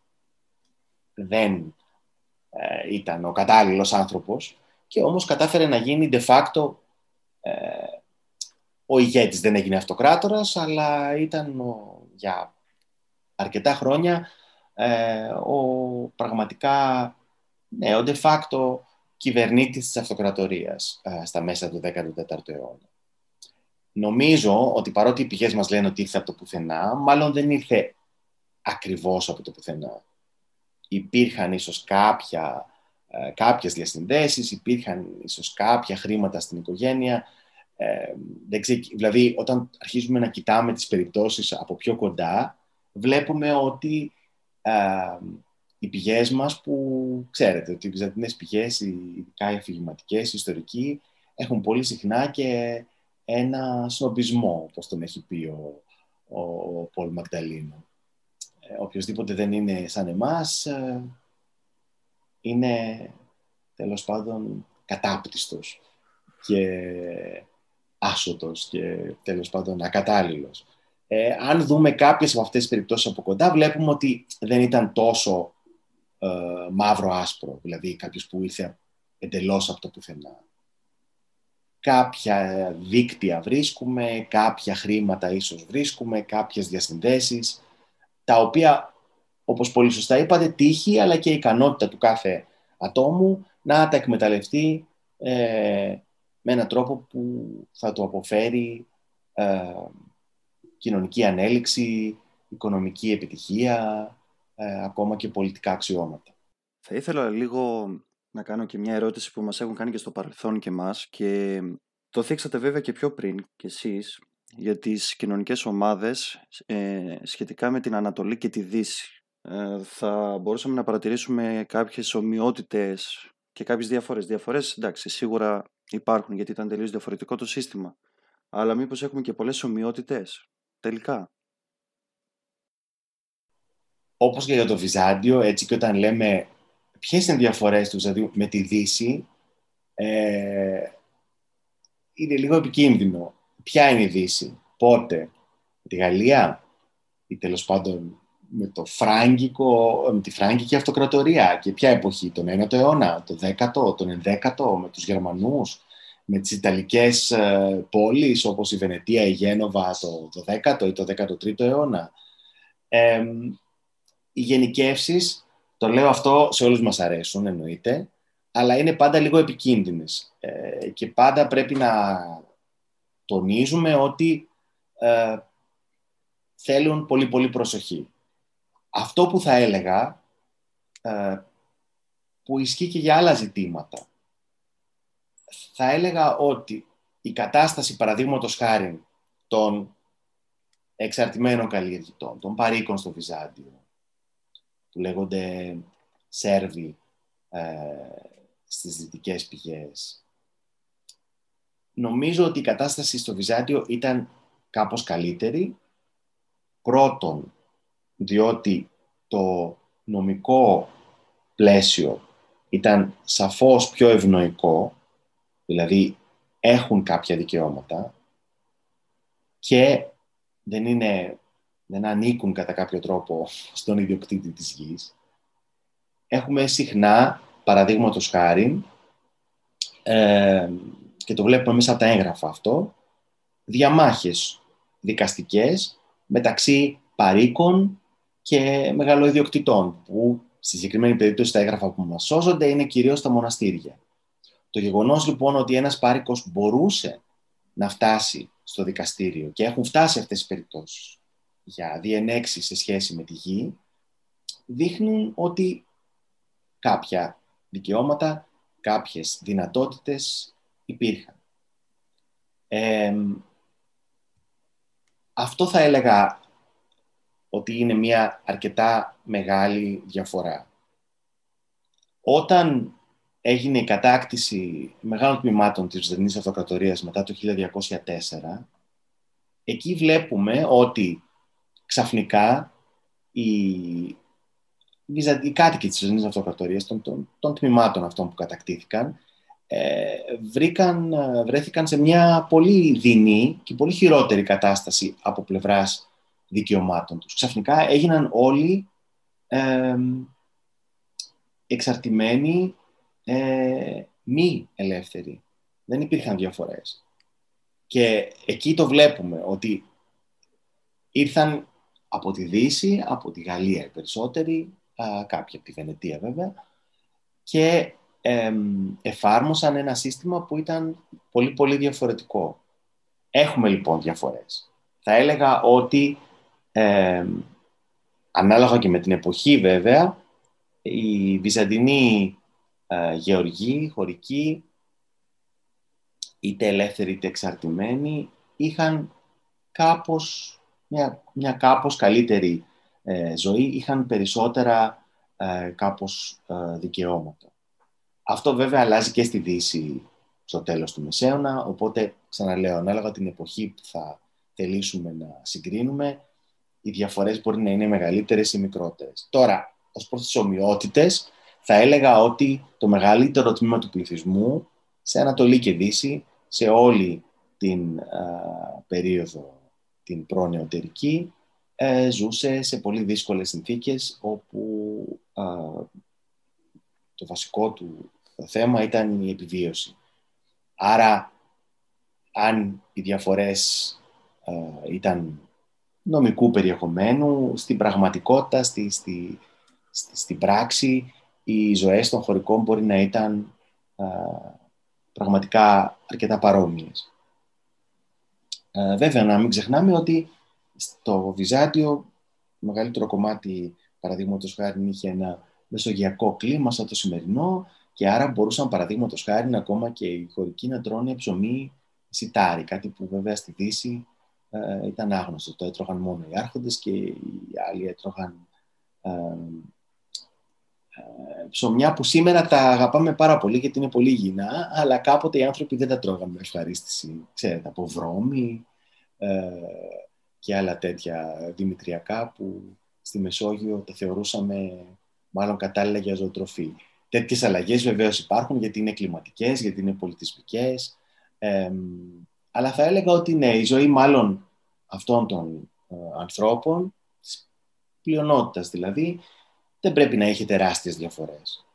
[SPEAKER 3] δεν ε, ήταν ο κατάλληλος άνθρωπος, και όμως κατάφερε να γίνει de facto ε, ο ηγέτης. Δεν έγινε αυτοκράτορας, αλλά ήταν ο, για αρκετά χρόνια ε, ο πραγματικά ναι, ο de facto κυβερνήτης της αυτοκρατορίας ε, στα μέσα του δέκατου τέταρτου αιώνα. Νομίζω ότι παρότι οι πηγές μας λένε ότι ήρθε από το πουθενά, μάλλον δεν ήρθε ακριβώς από το πουθενά. Υπήρχαν ίσως κάποια, ε, κάποιες διασυνδέσεις, υπήρχαν ίσως κάποια χρήματα στην οικογένεια. Ε, δεν ξε... Δηλαδή, όταν αρχίζουμε να κοιτάμε τις περιπτώσεις από πιο κοντά, βλέπουμε ότι ε, οι πηγές μας, που ξέρετε ότι οι βυζαντινές πηγές, ειδικά οι αφηγηματικές, οι ιστορικοί, έχουν πολύ συχνά και ένα σνομπισμό, όπως τον έχει πει ο, ο, ο Πολ Μαγδαλίνο. Ε, οποιοςδήποτε δεν είναι σαν εμάς ε, είναι τέλος πάντων κατάπτυστος και άσωτος και τέλος πάντων ακατάλληλος. Ε, αν δούμε κάποιες από αυτές τις περιπτώσεις από κοντά, βλέπουμε ότι δεν ήταν τόσο ε, μαύρο-άσπρο, δηλαδή κάποιος που ήρθε εντελώς από το πουθενά. Κάποια δίκτυα βρίσκουμε, κάποια χρήματα ίσως βρίσκουμε, κάποιες διασυνδέσεις, τα οποία, όπως πολύ σωστά είπατε, τύχη, αλλά και η ικανότητα του κάθε ατόμου να τα εκμεταλλευτεί ε, με έναν τρόπο που θα του αποφέρει ε, κοινωνική ανέλυξη, οικονομική επιτυχία, ε, ακόμα και πολιτικά αξιώματα.
[SPEAKER 2] Θα ήθελα λίγο να κάνω και μια ερώτηση που μας έχουν κάνει και στο παρελθόν και μας, και το θίξατε βέβαια και πιο πριν κι εσείς, για τις κοινωνικές ομάδες ε, σχετικά με την Ανατολή και τη Δύση. Ε, θα μπορούσαμε να παρατηρήσουμε κάποιες ομοιότητες και κάποιες διαφορές. Διαφορές, εντάξει, σίγουρα υπάρχουν, γιατί ήταν τελείως διαφορετικό το σύστημα. Αλλά μήπως έχουμε και πολλές ομοιότητες, τελικά?
[SPEAKER 3] Όπως και για το Βυζάντιο, έτσι και όταν λέμε ποιες είναι οι διαφορές του Βυζαντίου με τη Δύση, ε, είναι λίγο επικίνδυνο. Ποια είναι η Δύση, πότε, με τη Γαλλία ή τέλος πάντων με, το φράγκικο, με τη φράγκικη αυτοκρατορία, και ποια εποχή, τον ένατο αιώνα, το δέκατο, τον ενδέκατο, με τους Γερμανούς, με τις Ιταλικές ε, πόλεις όπως η Βενετία, η Γένοβα το, το δέκατο ή το δέκατο τρίτο αιώνα. Ε, οι γενικεύσεις, το λέω αυτό, σε όλους μας αρέσουν εννοείται, αλλά είναι πάντα λίγο επικίνδυνες ε, και πάντα πρέπει να τονίζουμε ότι ε, θέλουν πολύ πολύ προσοχή. Αυτό που θα έλεγα, ε, που ισχύει και για άλλα ζητήματα, θα έλεγα ότι η κατάσταση, παραδείγματος χάριν, των εξαρτημένων καλλιεργητών, των παροίκων στο Βυζάντιο, που λέγονται Σέρβοι ε, στις δυτικές πηγές, νομίζω ότι η κατάσταση στο Βυζάντιο ήταν κάπως καλύτερη. Πρώτον, διότι το νομικό πλαίσιο ήταν σαφώς πιο ευνοϊκό, δηλαδή έχουν κάποια δικαιώματα και δεν, είναι, δεν ανήκουν κατά κάποιο τρόπο στον ιδιοκτήτη της γης. Έχουμε συχνά, παραδείγματος χάριν, ε, και το βλέπουμε μέσα από τα έγγραφα αυτό, διαμάχες δικαστικές μεταξύ παροίκων και μεγαλοειδιοκτητών, που στη συγκεκριμένη περίπτωση τα έγγραφα που μας σώζονται είναι κυρίως τα μοναστήρια. Το γεγονός λοιπόν ότι ένας πάροικος μπορούσε να φτάσει στο δικαστήριο και έχουν φτάσει αυτές τις περιπτώσεις για διενέξεις σε σχέση με τη γη, δείχνουν ότι κάποια δικαιώματα, κάποιες δυνατότητες υπήρχαν. Ε, αυτό θα έλεγα ότι είναι μια αρκετά μεγάλη διαφορά. Όταν έγινε η κατάκτηση μεγάλων τμήματων της Βυζαντινής Αυτοκρατορίας μετά το χίλια διακόσια τέσσερα, εκεί βλέπουμε ότι ξαφνικά οι, οι κάτοικοι της Βυζαντινής Αυτοκρατορίας, των, των, των τμήματων αυτών που κατακτήθηκαν, ε, βρήκαν, βρέθηκαν σε μια πολύ δεινή και πολύ χειρότερη κατάσταση από πλευράς δικαιωμάτων τους. Ξαφνικά έγιναν όλοι ε, εξαρτημένοι, ε, μη ελεύθεροι. Δεν υπήρχαν διαφορές. Και εκεί το βλέπουμε ότι ήρθαν από τη Δύση, από τη Γαλλία οι περισσότεροι, α, κάποιοι από τη Βενετία βέβαια, και ε, εφάρμοσαν ένα σύστημα που ήταν πολύ πολύ διαφορετικό. Έχουμε λοιπόν διαφορές. Θα έλεγα ότι ε, ανάλογα και με την εποχή βέβαια, οι Βυζαντινοί ε, γεωργοί, χωρικοί, είτε ελεύθεροι είτε εξαρτημένοι, είχαν κάπως, μια, μια κάπως καλύτερη ε, ζωή, είχαν περισσότερα ε, κάπως ε, δικαιώματα. Αυτό βέβαια αλλάζει και στη Δύση στο τέλος του Μεσαίωνα, οπότε ξαναλέω, ανάλογα την εποχή που θα θελήσουμε να συγκρίνουμε, οι διαφορές μπορεί να είναι μεγαλύτερες ή μικρότερες. Τώρα, ως προς τις ομοιότητες, θα έλεγα ότι το μεγαλύτερο τμήμα του πληθυσμού σε Ανατολή και Δύση, σε όλη την α, περίοδο την προνεωτερική, ε, ζούσε σε πολύ δύσκολες συνθήκες, όπου α, το βασικό του θέμα ήταν η επιβίωση. Άρα, αν οι διαφορές α, ήταν νομικού περιεχομένου, στην πραγματικότητα, στη, στη, στη, στην πράξη, οι ζωές των χωρικών μπορεί να ήταν α, πραγματικά αρκετά παρόμοιες. Α, βέβαια, να μην ξεχνάμε ότι στο Βυζάντιο το μεγαλύτερο κομμάτι, παραδείγματος χάρη, είχε ένα μεσογειακό κλίμα σαν το σημερινό, και άρα μπορούσαν, παραδείγματος χάρη, ακόμα και οι χωρικοί να τρώνε ψωμί σιτάρι, κάτι που βέβαια στη Δύση ε, ήταν άγνωστο. Το έτρωγαν μόνο οι άρχοντες και οι άλλοι έτρωγαν ε, ε, ψωμιά που σήμερα τα αγαπάμε πάρα πολύ γιατί είναι πολύ υγιεινά, αλλά κάποτε οι άνθρωποι δεν τα τρώγαν με ευχαρίστηση. Ξέρετε, από βρώμη ε, και άλλα τέτοια δημητριακά που στη Μεσόγειο τα θεωρούσαμε μάλλον κατάλληλα για ζωοτροφή. Τέτοιες αλλαγές βεβαίως υπάρχουν, γιατί είναι κλιματικές, γιατί είναι πολιτισμικές, ε, αλλά θα έλεγα ότι ναι, η ζωή μάλλον αυτών των ε, ανθρώπων, της πλειονότητας δηλαδή, δεν πρέπει να έχει τεράστιες διαφορές.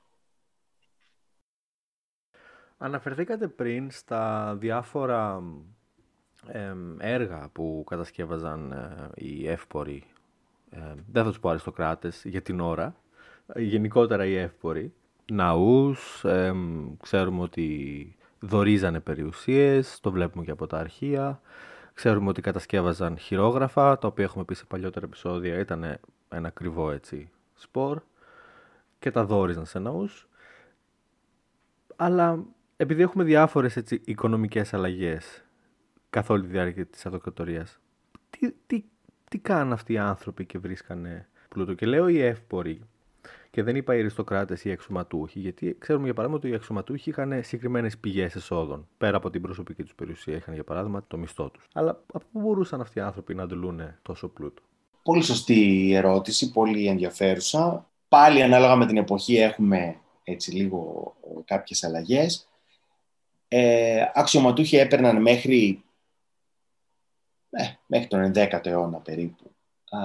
[SPEAKER 1] Αναφερθήκατε πριν στα διάφορα ε, έργα που κατασκεύαζαν ε, οι εύποροι, ε, δεν θα τους πω αριστοκράτες για την ώρα, ε, γενικότερα οι εύποροι, ναούς, ε, ξέρουμε ότι δωρίζανε περιουσίες, το βλέπουμε και από τα αρχεία. Ξέρουμε ότι κατασκεύαζαν χειρόγραφα, τα οποία έχουμε πει σε παλιότερα επεισόδια ήταν ένα ακριβό έτσι σπορ, και τα δώριζαν σε ναούς. Αλλά επειδή έχουμε διάφορες έτσι οικονομικές αλλαγές καθ' όλη τη διάρκεια της αυτοκρατορίας, τι, τι, τι κάνουν αυτοί οι άνθρωποι και βρίσκανε πλούτο? Και λέω οι εύποροι, Και δεν είπα οι αριστοκράτες ή οι αξιωματούχοι, γιατί ξέρουμε για παράδειγμα ότι οι αξιωματούχοι είχαν συγκεκριμένες πηγές εσόδων. Πέρα από την προσωπική τους περιουσία, είχαν για παράδειγμα το μισθό τους. Αλλά από πού μπορούσαν αυτοί οι άνθρωποι να αντλούν τόσο πλούτο?
[SPEAKER 3] Πολύ σωστή η ερώτηση, πολύ ενδιαφέρουσα. Πάλι ανάλογα με την εποχή έχουμε έτσι λίγο κάποιες αλλαγές. Ε, αξιωματούχοι έπαιρναν μέχρι, ε, μέχρι τον ενδέκατο αιώνα περίπου α,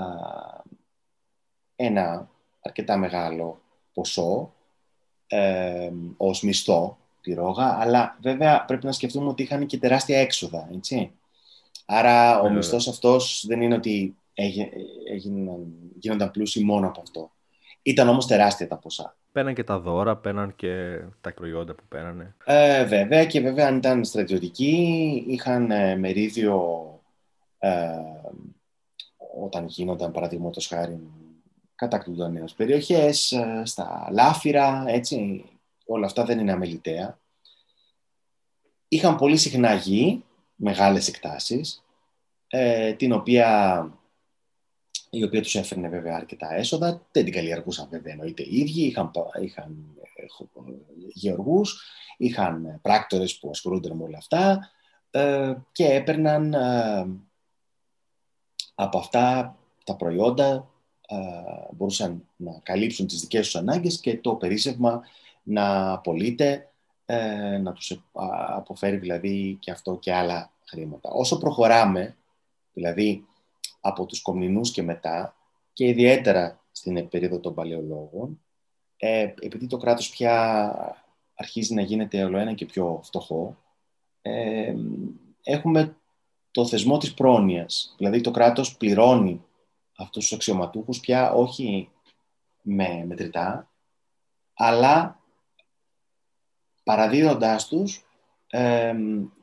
[SPEAKER 3] ένα αρκετά μεγάλο ποσό ε, ως μισθό τη ρόγα, αλλά βέβαια πρέπει να σκεφτούμε ότι είχαν και τεράστια έξοδα, έτσι. Άρα ο
[SPEAKER 1] Ε,
[SPEAKER 3] μισθός αυτός δεν είναι ότι έγιναν, γίνονταν πλούσιοι μόνο από αυτό. Ήταν όμως τεράστια τα ποσά.
[SPEAKER 1] Παίρναν και τα δώρα, παίρναν και τα προϊόντα που παίρνανε.
[SPEAKER 3] Ε, βέβαια και βέβαια αν ήταν στρατιωτικοί είχαν ε, μερίδιο ε, όταν γίνονταν παραδείγματος χάρη κατακτούνταν νέες περιοχές, ε, στα Λάφυρα, έτσι, όλα αυτά δεν είναι αμεληταία. Είχαν πολύ συχνά γη, μεγάλες εκτάσεις, ε, την οποία, η οποία τους έφερνε βέβαια αρκετά έσοδα, δεν την καλλιεργούσαν βέβαια εννοείται οι ίδιοι, είχαν, είχαν γεωργούς, είχαν πράκτορες που ασχολούνται με όλα αυτά ε, και έπαιρναν ε, από αυτά τα προϊόντα, ε, μπορούσαν να καλύψουν τις δικές τους ανάγκες και το περίσσευμα να πωλείται, ε, να τους αποφέρει δηλαδή και αυτό και άλλα χρήματα. Όσο προχωράμε, δηλαδή από τους Κομνηνούς και μετά, και ιδιαίτερα στην περίοδο των Παλαιολόγων, ε, επειδή το κράτος πια αρχίζει να γίνεται ολοένα και πιο φτωχό, ε, έχουμε το θεσμό της πρόνοιας. Δηλαδή το κράτος πληρώνει αυτούς τους αξιωματούχους πια όχι με μετρητά, αλλά παραδίδοντάς τους ε,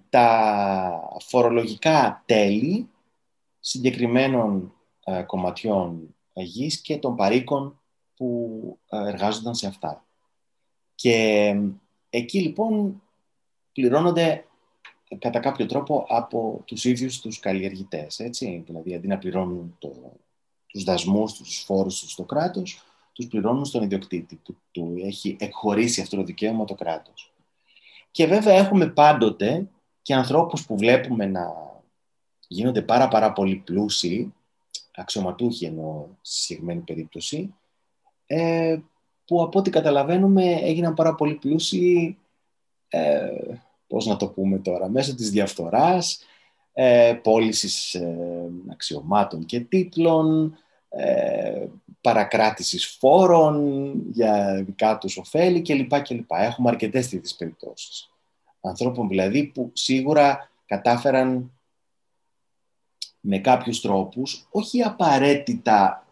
[SPEAKER 3] τα φορολογικά τέλη συγκεκριμένων ε, κομματιών γης και των παροίκων που ε, εργάζονταν σε αυτά. Και ε, εκεί λοιπόν πληρώνονται κατά κάποιο τρόπο από τους ίδιους τους καλλιεργητές, έτσι. Δηλαδή αντί να πληρώνουν το, τους δασμούς, τους φόρους τους στο κράτος, τους πληρώνουν στον ιδιοκτήτη που του έχει εκχωρήσει αυτό το δικαίωμα το κράτος. Και βέβαια έχουμε πάντοτε και ανθρώπους που βλέπουμε να γίνονται πάρα πάρα πολύ πλούσιοι, αξιωματούχοι εννοώ στη συγκεκριμένη περίπτωση, ε, που από ό,τι καταλαβαίνουμε έγιναν πάρα πολύ πλούσιοι, ε, πώς να το πούμε τώρα, μέσω της διαφθοράς, ε, πώλησης ε, αξιωμάτων και τίτλων, ε, παρακράτησης φόρων για δικά τους ωφέλη κλπ. κλπ. Έχουμε αρκετές τέτοιες περιπτώσεις. Ανθρώπων δηλαδή που σίγουρα κατάφεραν με κάποιους τρόπους, όχι απαραίτητα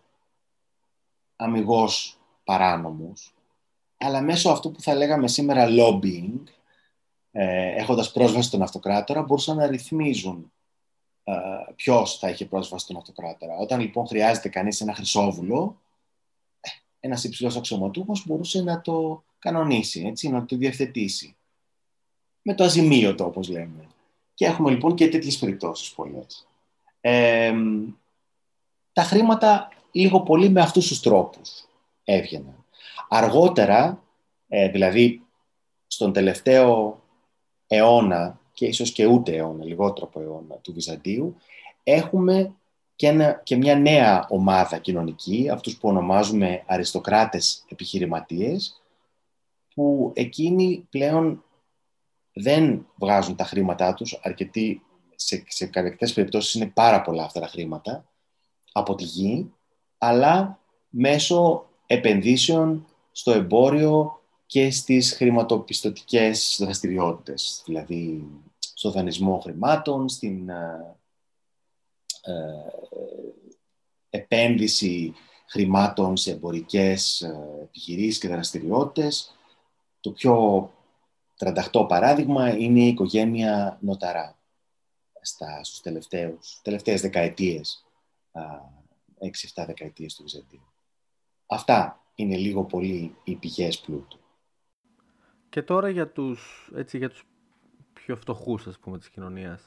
[SPEAKER 3] αμιγώς παράνομους, αλλά μέσω αυτού που θα λέγαμε σήμερα lobbying, ε, έχοντας πρόσβαση στον αυτοκράτορα, μπορούσαν να ρυθμίζουν ε, ποιος θα είχε πρόσβαση στον αυτοκράτορα. Όταν λοιπόν χρειάζεται κανείς ένα χρυσόβουλο, ε, ένας υψηλός αξιωματούχος μπορούσε να το κανονίσει, έτσι, να το διευθετήσει. Με το αζημίωτο, όπως λέμε. Και έχουμε λοιπόν και τέτοιες περιπτώσεις πολλές. Ε, τα χρήματα λίγο πολύ με αυτούς τους τρόπους έβγαιναν. Αργότερα, ε, δηλαδή στον τελευταίο αιώνα και ίσως και ούτε αιώνα, λιγότερο από αιώνα του Βυζαντίου, έχουμε και, ένα, και μια νέα ομάδα κοινωνική, αυτούς που ονομάζουμε αριστοκράτες επιχειρηματίες, που εκείνοι πλέον δεν βγάζουν τα χρήματά τους, αρκετοί σε, σε κάποιες περιπτώσεις είναι πάρα πολλά αυτά τα χρήματα, από τη γη, αλλά μέσω επενδύσεων στο εμπόριο και στις χρηματοπιστωτικές δραστηριότητες, δηλαδή στο δανεισμό χρημάτων, στην ε, ε, επένδυση χρημάτων σε εμπορικές ε, επιχειρήσεις και δραστηριότητες. Το πιο τρανταχτό παράδειγμα είναι η οικογένεια Νοταρά στα, στους τελευταίους, τελευταίες δεκαετίες, έξι εφτά δεκαετίες του Βυζαντίου. Αυτά είναι λίγο πολύ οι πηγές πλούτου.
[SPEAKER 1] Και τώρα για τους, έτσι, για τους πιο φτωχούς, ας πούμε, της κοινωνίας.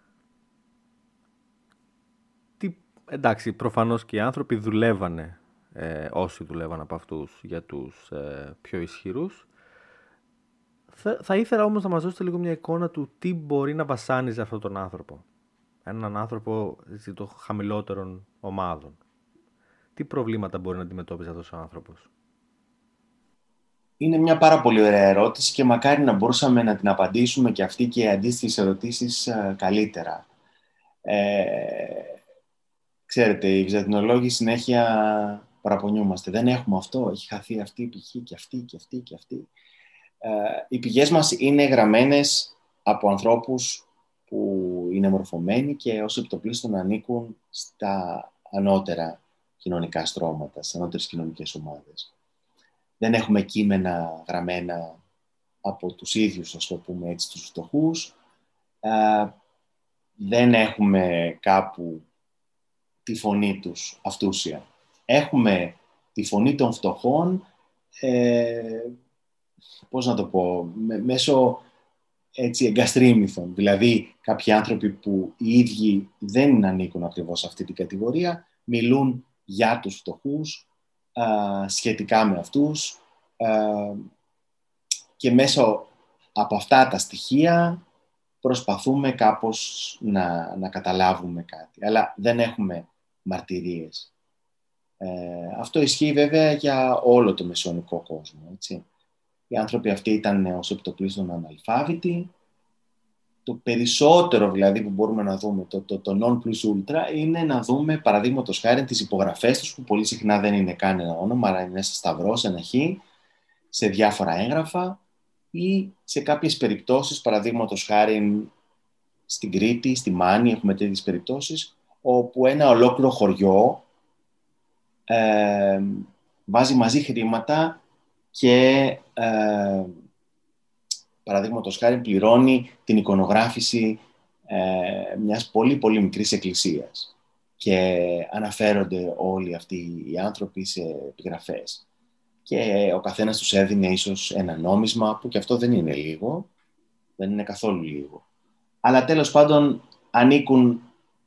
[SPEAKER 1] Τι, εντάξει, προφανώς και οι άνθρωποι δουλεύανε ε, όσοι δουλεύαν από αυτούς για τους ε, πιο ισχυρούς. Θα, θα ήθελα όμως να μας δώσετε λίγο μια εικόνα του τι μπορεί να βασάνιζε αυτόν τον άνθρωπο. Έναν άνθρωπο των χαμηλότερων ομάδων. Τι προβλήματα μπορεί να αντιμετώπιζε αυτός ο άνθρωπος?
[SPEAKER 3] Είναι μια πάρα πολύ ωραία ερώτηση και μακάρι να μπορούσαμε να την απαντήσουμε και αυτή και αντίστοιχες ερωτήσεις καλύτερα. Ε, ξέρετε, οι βυζαντινολόγοι συνέχεια παραπονιούμαστε. Δεν έχουμε αυτό, έχει χαθεί αυτή η πηγή και αυτή και αυτή και αυτή. Ε, οι πηγές μας είναι γραμμένες από ανθρώπους που είναι μορφωμένοι και ως επιτοπλίστων ανήκουν στα ανώτερα κοινωνικά στρώματα, στις ανώτερες κοινωνικές ομάδες. Δεν έχουμε κείμενα γραμμένα από τους ίδιους, ας το πούμε έτσι, τους φτωχούς. Ε, δεν έχουμε κάπου τη φωνή τους αυτούσια. Έχουμε τη φωνή των φτωχών, ε, πώς να το πω, με, μέσω έτσι εγκαστρίμηθων. Δηλαδή, κάποιοι άνθρωποι που οι ίδιοι δεν ανήκουν ακριβώς σε αυτή την κατηγορία, μιλούν για τους φτωχούς, α, σχετικά με αυτούς, α, και μέσω από αυτά τα στοιχεία προσπαθούμε κάπως να, να καταλάβουμε κάτι. Αλλά δεν έχουμε μαρτυρίες. Ε, αυτό ισχύει βέβαια για όλο το μεσαιωνικό κόσμο, έτσι. Οι άνθρωποι αυτοί ήταν ως επιτοπλίστων αναλφάβητοι. Το περισσότερο δηλαδή που μπορούμε να δούμε, το, το, το non plus ultra, είναι να δούμε παραδείγματος χάρη τις υπογραφές τους, που πολύ συχνά δεν είναι καν ένα όνομα, αλλά είναι σε σταυρός, ένα χ, σε διάφορα έγγραφα, ή σε κάποιες περιπτώσεις, παραδείγματος χάρη στην Κρήτη, στη Μάνη, έχουμε τέτοιες περιπτώσεις, όπου ένα ολόκληρο χωριό ε, βάζει μαζί χρήματα και ε, παραδείγματος χάρη πληρώνει την εικονογράφηση ε, μιας πολύ πολύ μικρής εκκλησίας και αναφέρονται όλοι αυτοί οι άνθρωποι σε επιγραφές και ο καθένας τους έδινε ίσως ένα νόμισμα, που και αυτό δεν είναι λίγο, δεν είναι καθόλου λίγο, αλλά τέλος πάντων ανήκουν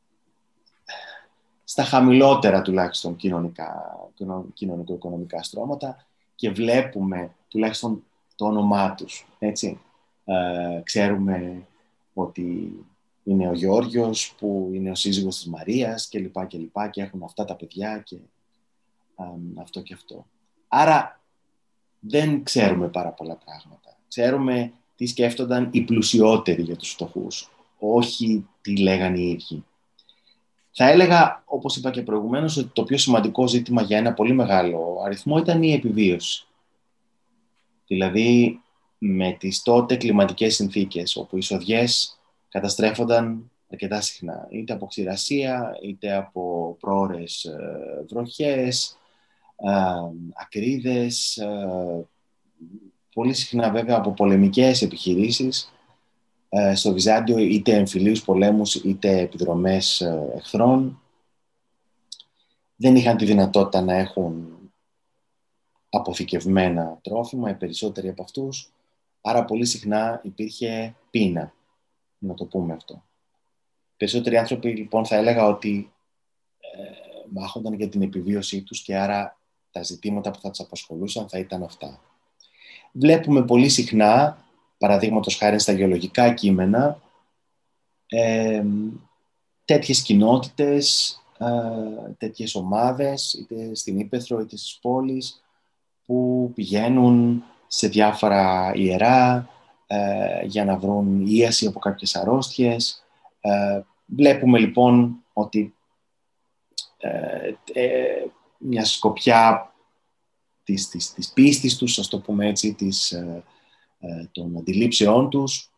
[SPEAKER 3] στα χαμηλότερα τουλάχιστον κοινωνικά, κοινωνικο-οικονομικά στρώματα και βλέπουμε τουλάχιστον το όνομά τους, έτσι. Ε, ξέρουμε ότι είναι ο Γεώργιος που είναι ο σύζυγος της Μαρίας και λοιπά και λοιπά και έχουν αυτά τα παιδιά και ε, αυτό και αυτό. Άρα δεν ξέρουμε πάρα πολλά πράγματα. Ξέρουμε τι σκέφτονταν οι πλουσιότεροι για τους φτωχούς, όχι τι λέγανε οι ίδιοι. Θα έλεγα, όπως είπα και προηγουμένως, ότι το πιο σημαντικό ζήτημα για ένα πολύ μεγάλο αριθμό ήταν η επιβίωση. Δηλαδή, με τις τότε κλιματικές συνθήκες, όπου οι εισοδιές καταστρέφονταν αρκετά συχνά, είτε από ξηρασία, είτε από πρόωρες βροχές, ακρίδες, πολύ συχνά βέβαια από πολεμικές επιχειρήσεις, στο Βυζάντιο, είτε εμφυλίους πολέμους, είτε επιδρομές εχθρών. Δεν είχαν τη δυνατότητα να έχουν αποθηκευμένα τρόφιμα, οι περισσότεροι από αυτούς. Άρα πολύ συχνά υπήρχε πείνα, να το πούμε αυτό. Οι περισσότεροι άνθρωποι, λοιπόν, θα έλεγα ότι ε, μάχονταν για την επιβίωσή τους και άρα τα ζητήματα που θα τους απασχολούσαν θα ήταν αυτά. Βλέπουμε πολύ συχνά, παραδείγματος χάρη στα γεωλογικά κείμενα, ε, τέτοιες κοινότητες, ε, τέτοιες ομάδες, είτε στην Ύπαιθρο είτε στις πόλεις, που πηγαίνουν σε διάφορα ιερά ε, για να βρουν ίαση από κάποιες αρρώστιες. Ε, βλέπουμε λοιπόν ότι ε, ε, μια σκοπιά της, της, της πίστης τους, ας το πούμε έτσι, της, ε, ε, των αντιλήψεών τους.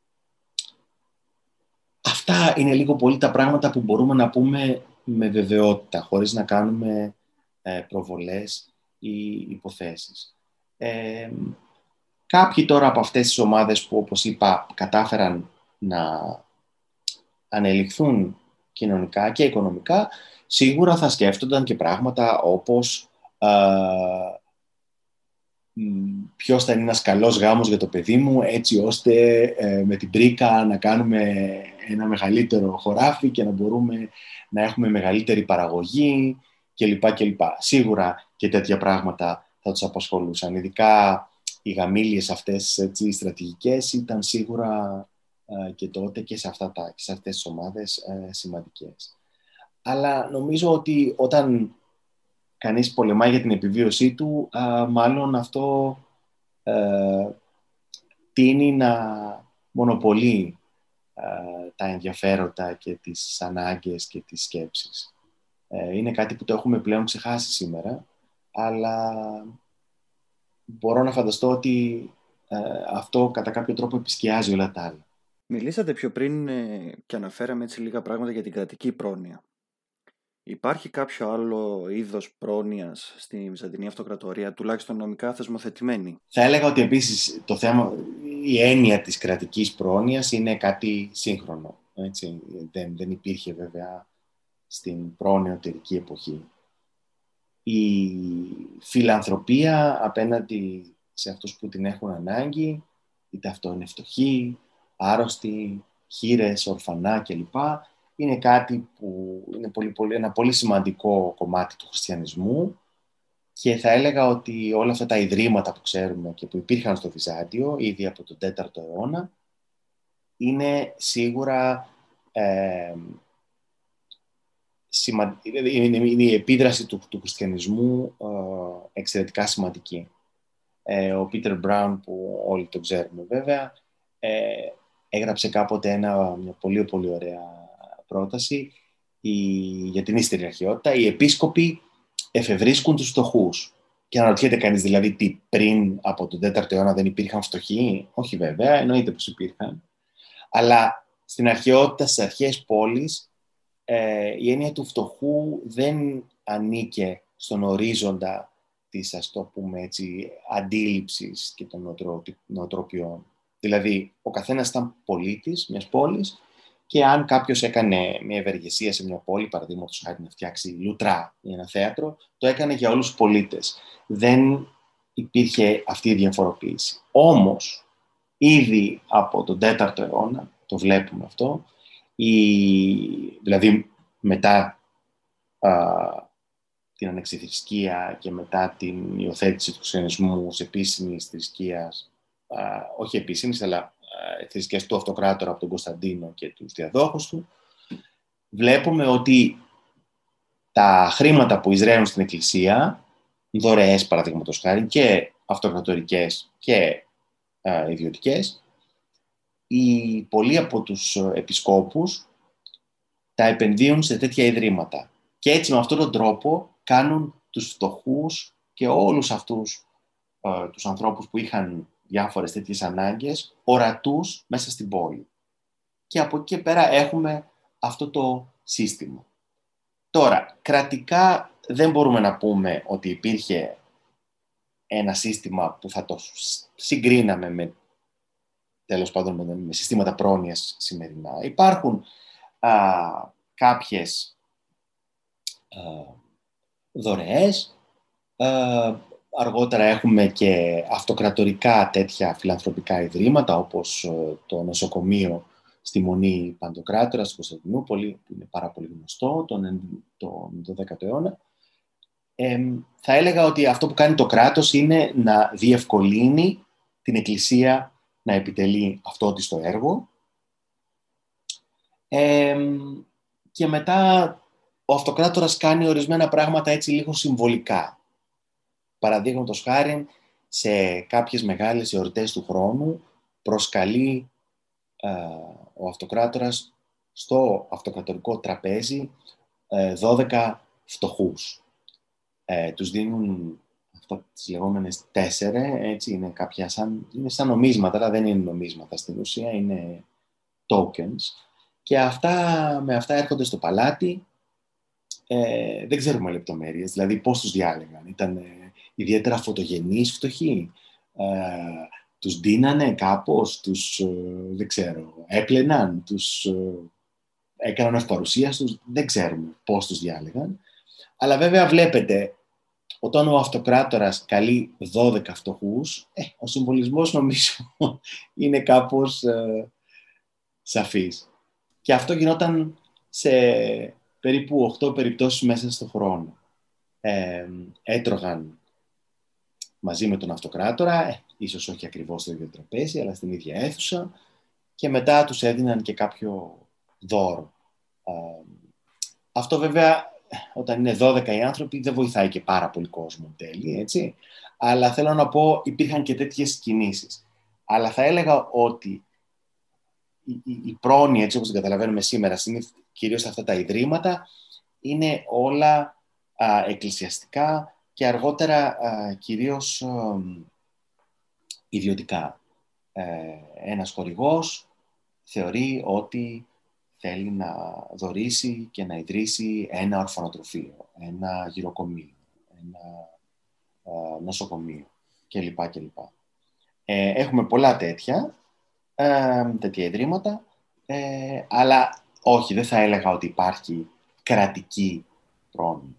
[SPEAKER 3] Αυτά είναι λίγο πολύ τα πράγματα που μπορούμε να πούμε με βεβαιότητα, χωρίς να κάνουμε ε, προβολές ή υποθέσεις. Ε, κάποιοι τώρα από αυτές τις ομάδες που, όπως είπα, κατάφεραν να ανελιχθούν κοινωνικά και οικονομικά, σίγουρα θα σκέφτονταν και πράγματα όπως ε, ποιος θα είναι ένας καλός γάμος για το παιδί μου, έτσι ώστε ε, με την πρίκα να κάνουμε ένα μεγαλύτερο χωράφι και να μπορούμε να έχουμε μεγαλύτερη παραγωγή κλπ. κλπ. Σίγουρα και τέτοια πράγματα θα τους απασχολούσαν. Ειδικά οι γαμήλιες αυτές, έτσι, στρατηγικές ήταν σίγουρα ε, και τότε και σε, αυτά τα, σε αυτές τις ομάδες ε, σημαντικές. Αλλά νομίζω ότι όταν κανείς πολεμάει για την επιβίωσή του, ε, μάλλον αυτό ε, τείνει να μονοπολεί ε, τα ενδιαφέροντα και τις ανάγκες και τις σκέψεις. Ε, είναι κάτι που το έχουμε πλέον ξεχάσει σήμερα, αλλά μπορώ να φανταστώ ότι ε, αυτό κατά κάποιο τρόπο επισκιάζει όλα τα άλλα.
[SPEAKER 2] Μιλήσατε πιο πριν ε, και αναφέραμε έτσι λίγα πράγματα για την κρατική πρόνοια. Υπάρχει κάποιο άλλο είδος πρόνοιας στη Βυζαντινή Αυτοκρατορία, τουλάχιστον νομικά θεσμοθετημένη?
[SPEAKER 3] Θα έλεγα ότι επίσης το θέμα, η έννοια της κρατικής πρόνοιας είναι κάτι σύγχρονο. Έτσι. Δεν, δεν υπήρχε βέβαια στην προνεωτερική εποχή. Η φιλανθρωπία απέναντι σε αυτούς που την έχουν ανάγκη, είτε αυτό είναι φτωχοί, άρρωστοι, χήρες, ορφανά κλπ. Είναι κάτι που είναι πολύ, πολύ, ένα πολύ σημαντικό κομμάτι του χριστιανισμού και θα έλεγα ότι όλα αυτά τα ιδρύματα που ξέρουμε και που υπήρχαν στο Βυζάντιο ήδη από τον τέταρτο αιώνα είναι σίγουρα ε, σημα... είναι, είναι η επίδραση του, του χριστιανισμού ε, εξαιρετικά σημαντική. Ε, ο Πίτερ Μπράουν, που όλοι το ξέρουμε βέβαια, ε, έγραψε κάποτε ένα, μια πολύ πολύ ωραία πρόταση η, για την ύστερη αρχαιότητα. Οι επίσκοποι εφευρίσκουν τους φτωχούς. Και αναρωτιέται κανείς δηλαδή τι, πριν από τον τέταρτο αιώνα δεν υπήρχαν φτωχοί? Όχι βέβαια, εννοείται πως υπήρχαν. Αλλά στην αρχαιότητα, στις αρχαίες πόλεις, ε, η έννοια του φτωχού δεν ανήκε στον ορίζοντα της, ας το πούμε έτσι, αντίληψης και των νοοτροπιών. Δηλαδή, ο καθένας ήταν πολίτης μιας πόλης και αν κάποιος έκανε μια ευεργεσία σε μια πόλη, παραδείγματος χάρη να φτιάξει λουτρά ή ένα θέατρο, το έκανε για όλους τους πολίτες. Δεν υπήρχε αυτή η διαφοροποίηση. Όμως, ήδη από τον τέταρτο αιώνα, το βλέπουμε αυτό, η... δηλαδή μετά α, την ανεξιθρησκεία και μετά την υιοθέτηση του χριστιανισμού σε επίσημης θρησκείας, α, όχι επίσημης, αλλά θρησκείας του αυτοκράτορα από τον Κωνσταντίνο και τους διαδόχους του, βλέπουμε ότι τα χρήματα που εισραίουν στην εκκλησία, δωρεές παραδείγματος χάρη, και αυτοκρατορικές και α, ιδιωτικές, οι πολλοί από τους επισκόπους τα επενδύουν σε τέτοια ιδρύματα. Και έτσι με αυτόν τον τρόπο κάνουν τους φτωχούς και όλους αυτούς α, τους ανθρώπους που είχαν διάφορες τέτοιες ανάγκες ορατούς μέσα στην πόλη. Και από εκεί και πέρα έχουμε αυτό το σύστημα. Τώρα, κρατικά δεν μπορούμε να πούμε ότι υπήρχε ένα σύστημα που θα το συγκρίναμε με, τέλος πάντων, με, με συστήματα πρόνοιας σημερινά. Υπάρχουν α, κάποιες α, δωρεές, α, αργότερα έχουμε και αυτοκρατορικά τέτοια φιλανθρωπικά ιδρύματα, όπως το νοσοκομείο στη Μονή Παντοκράτορα στην Κωνσταντινούπολη, που είναι πάρα πολύ γνωστό, τον, τον δώδεκατο αιώνα. Ε, θα έλεγα ότι αυτό που κάνει το κράτος είναι να διευκολύνει την Εκκλησία να επιτελεί αυτό της το έργο. Ε, και μετά ο αυτοκράτορας κάνει ορισμένα πράγματα έτσι λίγο συμβολικά. Παραδείγματος χάριν, σε κάποιες μεγάλες εορτές του χρόνου προσκαλεί ε, ο αυτοκράτορας στο αυτοκρατορικό τραπέζι ε, δώδεκα φτωχούς. Ε, τους δίνουν αυτά τις λεγόμενες τέσσερε, έτσι, είναι κάποια σαν, είναι σαν νομίσματα, αλλά δεν είναι νομίσματα στην ουσία, είναι tokens. Και αυτά, με αυτά έρχονται στο παλάτι. Ε, δεν ξέρουμε λεπτομέρειες, δηλαδή πώς τους διάλεγαν. Ήταν ε, ιδιαίτερα φωτογενείς φτωχοί, ε, τους δίνανε κάπως, τους, ε, δεν ξέρω, έπλαιναν, τους ε, έκαναν ευπαρουσίας τους, δεν ξέρουμε πώς τους διάλεγαν. Αλλά βέβαια βλέπετε, όταν ο αυτοκράτορας καλεί δώδεκα φτωχούς, ε, ο συμβολισμός νομίζω είναι κάπως ε, σαφής. Και αυτό γινόταν σε περίπου οκτώ περιπτώσεις μέσα στον χρόνο. ε, έτρωγαν μαζί με τον αυτοκράτορα, ε, ίσως όχι ακριβώς στο ίδιο τραπέζι, αλλά στην ίδια αίθουσα, και μετά τους έδιναν και κάποιο δώρο. Ε, αυτό βέβαια, όταν είναι δώδεκα οι άνθρωποι, δεν βοηθάει και πάρα πολύ κόσμο εν τέλει, έτσι. Αλλά θέλω να πω, υπήρχαν και τέτοιες κινήσεις. Αλλά θα έλεγα ότι η, η, η πρόνοια, έτσι όπως την καταλαβαίνουμε σήμερα, κυρίως αυτά τα ιδρύματα, είναι όλα α, εκκλησιαστικά και αργότερα α, κυρίως α, ιδιωτικά. Ε, ένας χορηγός θεωρεί ότι θέλει να δωρήσει και να ιδρύσει ένα ορφανοτροφείο, ένα γυροκομείο, ένα α, νοσοκομείο κλπ. κλπ. Ε, έχουμε πολλά τέτοια, ε, τέτοια ιδρύματα, ε, αλλά όχι, δεν θα έλεγα ότι υπάρχει κρατική πρόνοια.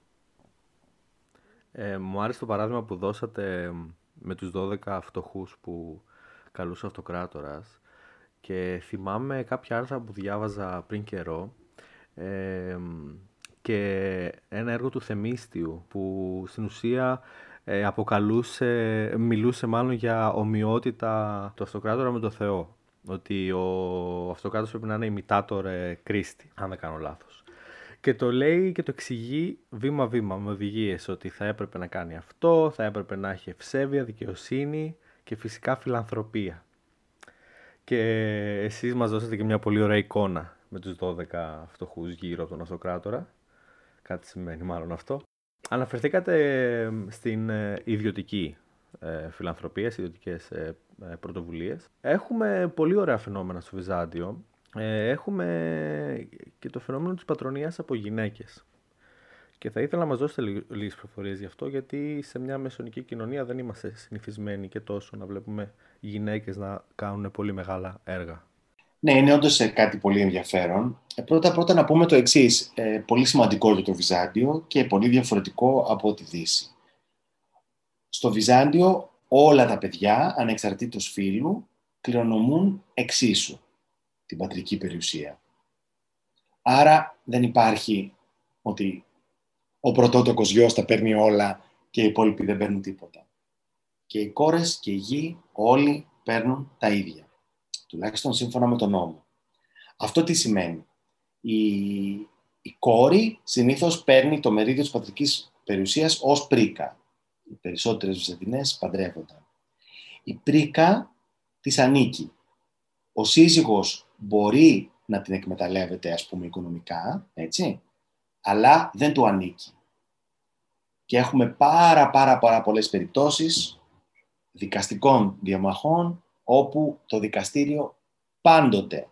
[SPEAKER 1] Ε, μου άρεσε το παράδειγμα που δώσατε με τους δώδεκα φτωχούς που καλούσε ο αυτοκράτορας, και θυμάμαι κάποια άρθρα που διάβαζα πριν καιρό ε, και ένα έργο του Θεμίστιου που στην ουσία ε, αποκαλούσε, μιλούσε μάλλον για ομοιότητα του αυτοκράτορα με τον Θεό. Ότι ο αυτοκράτορας πρέπει να είναι ημιτάτορ ε, Κρίστη, αν δεν κάνω λάθος. Και το λέει και το εξηγεί βήμα-βήμα με οδηγίες, ότι θα έπρεπε να κάνει αυτό, θα έπρεπε να έχει ευσέβεια, δικαιοσύνη και φυσικά φιλανθρωπία. Και εσείς μας δώσατε και μια πολύ ωραία εικόνα με τους δώδεκα φτωχούς γύρω από τον αυτοκράτορα. Κάτι σημαίνει μάλλον αυτό. Αναφερθήκατε στην ιδιωτική ε, φιλανθρωπία, στις ιδιωτικές ε, ε, πρωτοβουλίες. Έχουμε πολύ ωραία φαινόμενα στο Βυζάντιο. Ε, έχουμε και το φαινόμενο της πατρονίας από γυναίκες. Και θα ήθελα να μας δώσετε λίγες πληροφορίες γι' αυτό, γιατί σε μια μεσονική κοινωνία δεν είμαστε συνηθισμένοι και τόσο να βλέπουμε γυναίκες να κάνουν πολύ μεγάλα έργα.
[SPEAKER 3] Ναι, είναι όντως κάτι πολύ ενδιαφέρον. Ε, πρώτα πρώτα να πούμε το εξής, ε, πολύ σημαντικό για το Βυζάντιο και πολύ διαφορετικό από τη Δύση. Στο Βυζάντιο όλα τα παιδιά, ανεξαρτήτως φύλου, κληρονομούν εξίσου την πατρική περιουσία. Άρα δεν υπάρχει ότι ο πρωτότοκος γιος τα παίρνει όλα και οι υπόλοιποι δεν παίρνουν τίποτα. Και οι κόρες και οι γη όλοι παίρνουν τα ίδια. Τουλάχιστον σύμφωνα με τον νόμο. Αυτό τι σημαίνει? Η, η κόρη συνήθως παίρνει το μερίδιο της πατρικής περιουσίας ως πρίκα. Οι περισσότερες Βυζαντινές παντρεύονταν. Η πρίκα της ανήκει. Ο σύζυγος μπορεί να την εκμεταλλεύεται, ας πούμε, οικονομικά, έτσι, αλλά δεν του ανήκει. Και έχουμε πάρα πάρα πάρα πολλές περιπτώσεις δικαστικών διαμαχών όπου το δικαστήριο πάντοτε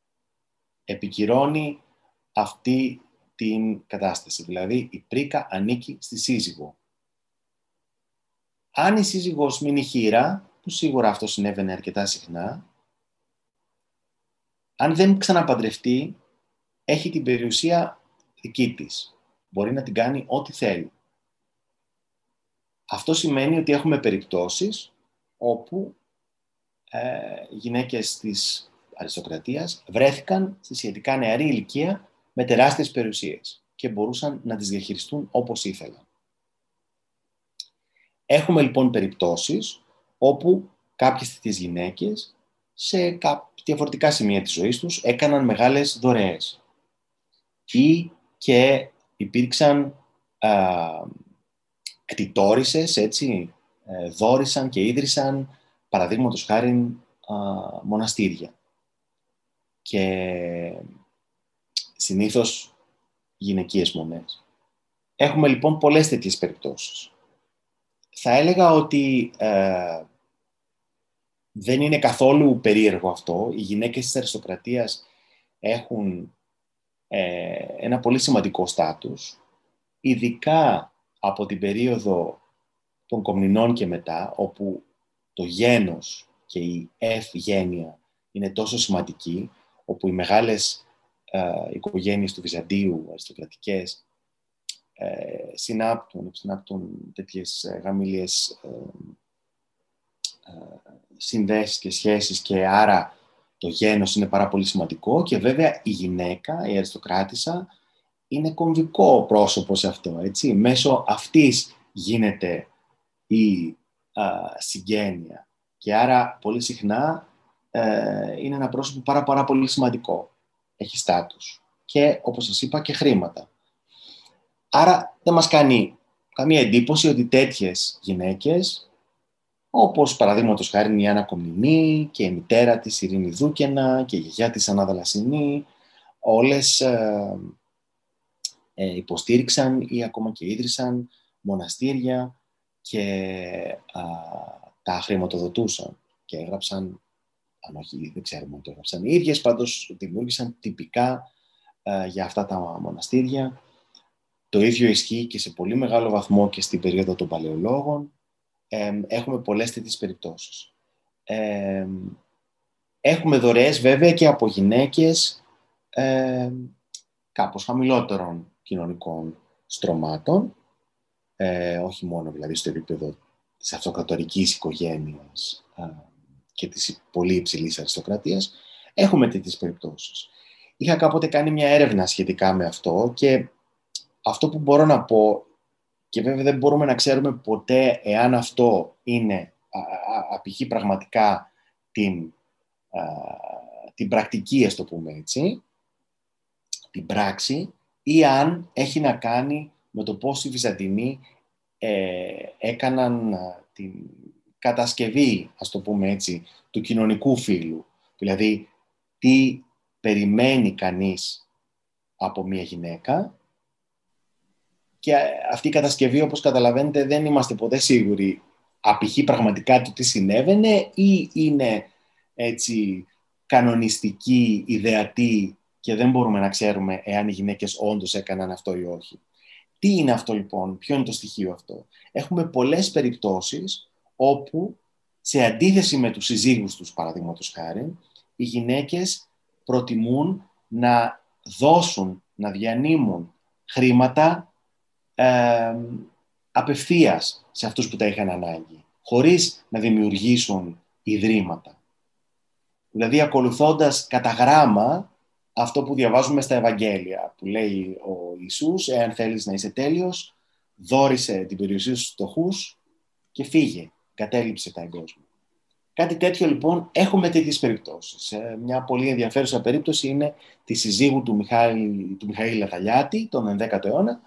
[SPEAKER 3] επικυρώνει αυτή την κατάσταση. Δηλαδή η πρίκα ανήκει στη σύζυγο. Αν η σύζυγος μείνει χήρα, που σίγουρα αυτό συνέβαινε αρκετά συχνά, αν δεν ξαναπαντρευτεί, έχει την περιουσία δική της. Μπορεί να την κάνει ό,τι θέλει. Αυτό σημαίνει ότι έχουμε περιπτώσεις όπου ε, γυναίκες της αριστοκρατίας βρέθηκαν στη σχετικά νεαρή ηλικία με τεράστιες περιουσίες και μπορούσαν να τις διαχειριστούν όπως ήθελαν. Έχουμε λοιπόν περιπτώσεις όπου κάποιες τέτοιες γυναίκες σε διαφορετικά σημεία της ζωής τους έκαναν μεγάλες δωρεές ή και υπήρξαν α, κτητόρισες, έτσι, ε, δώρισαν και ίδρυσαν παραδείγματος χάριν α, μοναστήρια. Και συνήθως γυναικείες μονές. Έχουμε λοιπόν πολλές τέτοιες περιπτώσεις. Θα έλεγα ότι ε, δεν είναι καθόλου περίεργο αυτό. Οι γυναίκες της αριστοκρατίας έχουν ε, ένα πολύ σημαντικό στάτους, ειδικά από την περίοδο των Κομνηνών και μετά, όπου το γένος και η ευγένεια είναι τόσο σημαντική, όπου οι μεγάλες ε, οικογένειες του Βυζαντίου, αριστοκρατικές, ε, συνάπτουν, συνάπτουν τέτοιες ε, γαμήλιες ε, ε, συνδέσεις και σχέσεις, και άρα το γένος είναι πάρα πολύ σημαντικό. Και βέβαια η γυναίκα, η αριστοκράτισσα, είναι κομβικό πρόσωπο σε αυτό, έτσι. Μέσω αυτής γίνεται η α, συγγένεια. Και άρα πολύ συχνά ε, είναι ένα πρόσωπο πάρα, πάρα πολύ σημαντικό. Έχει στάτους. Και, όπως σας είπα, και χρήματα. Άρα δεν μας κάνει καμία εντύπωση ότι τέτοιες γυναίκες, όπως παραδείγματος χάρη η Άννα Κομνηνή και η μητέρα της Ειρήνη Δούκαινα και η γιαγιά της Ανά Δαλασσινή, όλες ε, ε, υποστήριξαν ή ακόμα και ίδρυσαν μοναστήρια και α, τα χρηματοδοτούσαν και έγραψαν, αν όχι δεν ξέρουμε αν το έγραψαν οι ίδιες, πάντως δημιούργησαν τυπικά α, για αυτά τα μοναστήρια. Το ίδιο ισχύει και σε πολύ μεγάλο βαθμό και στην περίοδο των παλαιολόγων. Ε, έχουμε πολλές τέτοιες περιπτώσεις. Ε, έχουμε δωρεές βέβαια και από γυναίκες ε, κάπως χαμηλότερων κοινωνικών στρωμάτων, ε, όχι μόνο δηλαδή στο επίπεδο της αυτοκρατορικής οικογένειας ε, και της πολύ υψηλής αριστοκρατίας. Έχουμε τέτοιες περιπτώσεις. Είχα κάποτε κάνει μια έρευνα σχετικά με αυτό και αυτό που μπορώ να πω, και βέβαια δεν μπορούμε να ξέρουμε ποτέ εάν αυτό είναι, απηχεί πραγματικά την, α, την πρακτική, ας το πούμε έτσι, την πράξη, ή αν έχει να κάνει με το πώς οι Βυζαντινοί ε, έκαναν α, την κατασκευή, ας το πούμε έτσι, του κοινωνικού φύλου. Δηλαδή, τι περιμένει κανείς από μια γυναίκα. Και αυτή η κατασκευή, όπως καταλαβαίνετε, δεν είμαστε ποτέ σίγουροι απηχεί πραγματικά το τι συνέβαινε ή είναι έτσι κανονιστική, ιδεατή και δεν μπορούμε να ξέρουμε εάν οι γυναίκες όντως έκαναν αυτό ή όχι. Τι είναι αυτό λοιπόν, ποιο είναι το στοιχείο αυτό? Έχουμε πολλές περιπτώσεις όπου, σε αντίθεση με τους συζύγους τους, παραδείγματος χάρη, οι γυναίκες προτιμούν να δώσουν, να διανύμουν χρήματα Ε, απευθείας σε αυτούς που τα είχαν ανάγκη, χωρίς να δημιουργήσουν ιδρύματα. Δηλαδή ακολουθώντας κατά γράμμα αυτό που διαβάζουμε στα Ευαγγέλια, που λέει ο Ιησούς, εάν θέλεις να είσαι τέλειος, δώρισε την περιουσία στους φτωχούς και φύγε, κατέλειψε τα εγκόσμια. Κάτι τέτοιο λοιπόν έχουμε τέτοιες περιπτώσεις. Ε, μια πολύ ενδιαφέρουσα περίπτωση είναι τη συζύγου του Μιχαήλ, του Μιχαήλ Αθαλιάτη, τον ενδέκατο αιώνα,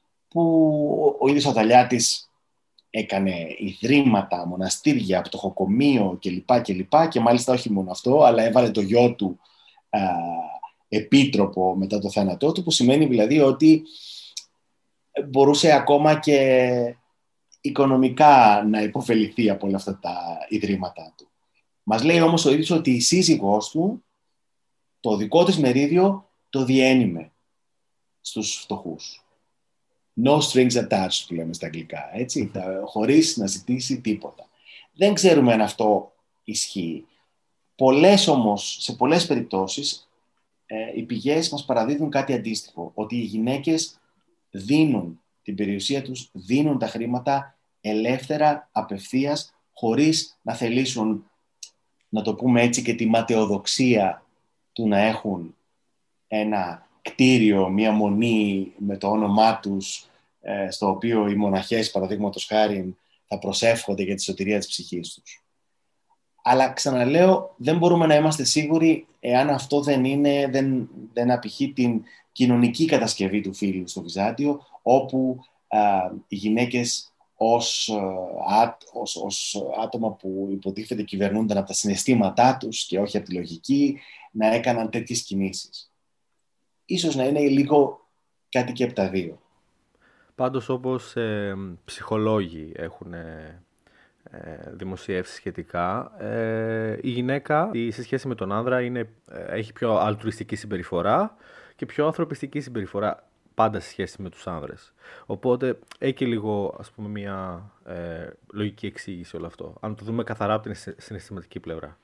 [SPEAKER 3] που ο ίδιος ο Αθαλιάτης έκανε ιδρύματα, μοναστήρια, πτωχοκομείο κλπ. Και, και μάλιστα όχι μόνο αυτό, αλλά έβαλε το γιο του α, επίτροπο μετά το θάνατό του, που σημαίνει δηλαδή ότι μπορούσε ακόμα και οικονομικά να υποφεληθεί από όλα αυτά τα ιδρύματα του. Μας λέει όμως ο ίδιος ότι η σύζυγός του το δικό της μερίδιο το διένυμε στους φτωχούς. No strings attached, που λέμε στα αγγλικά, έτσι, τα, χωρίς να ζητήσει τίποτα. Δεν ξέρουμε αν αυτό ισχύει. Πολλές όμως, σε πολλές περιπτώσεις, ε, οι πηγές μας παραδίδουν κάτι αντίστοιχο, ότι οι γυναίκες δίνουν την περιουσία τους, δίνουν τα χρήματα ελεύθερα, απευθείας, χωρίς να θελήσουν, να το πούμε έτσι, και τη ματαιοδοξία του να έχουν ένα κτίριο, μία μονή με το όνομά τους, ε, στο οποίο οι μοναχές, παραδείγματος χάριν, θα προσεύχονται για τη σωτηρία της ψυχής τους. Αλλά ξαναλέω, δεν μπορούμε να είμαστε σίγουροι εάν αυτό δεν, είναι, δεν, δεν απηχεί την κοινωνική κατασκευή του φύλου στο Βυζάντιο, όπου α, οι γυναίκες ως, α, ως, ως άτομα που υποτίθεται κυβερνούνταν από τα συναισθήματά τους και όχι από τη λογική, να έκαναν τέτοιες κινήσεις. Ίσως να είναι λίγο κάτι και από τα δύο.
[SPEAKER 1] Πάντως, όπως ε, ψυχολόγοι έχουν ε, ε, δημοσιεύσει σχετικά, ε, η γυναίκα σε σχέση με τον άνδρα είναι, ε, έχει πιο αλτρουιστική συμπεριφορά και πιο ανθρωπιστική συμπεριφορά πάντα σε σχέση με τους άνδρες. Οπότε έχει και λίγο, ας πούμε, μια ε, λογική εξήγηση όλο αυτό, αν το δούμε καθαρά από την συναισθηματική πλευρά.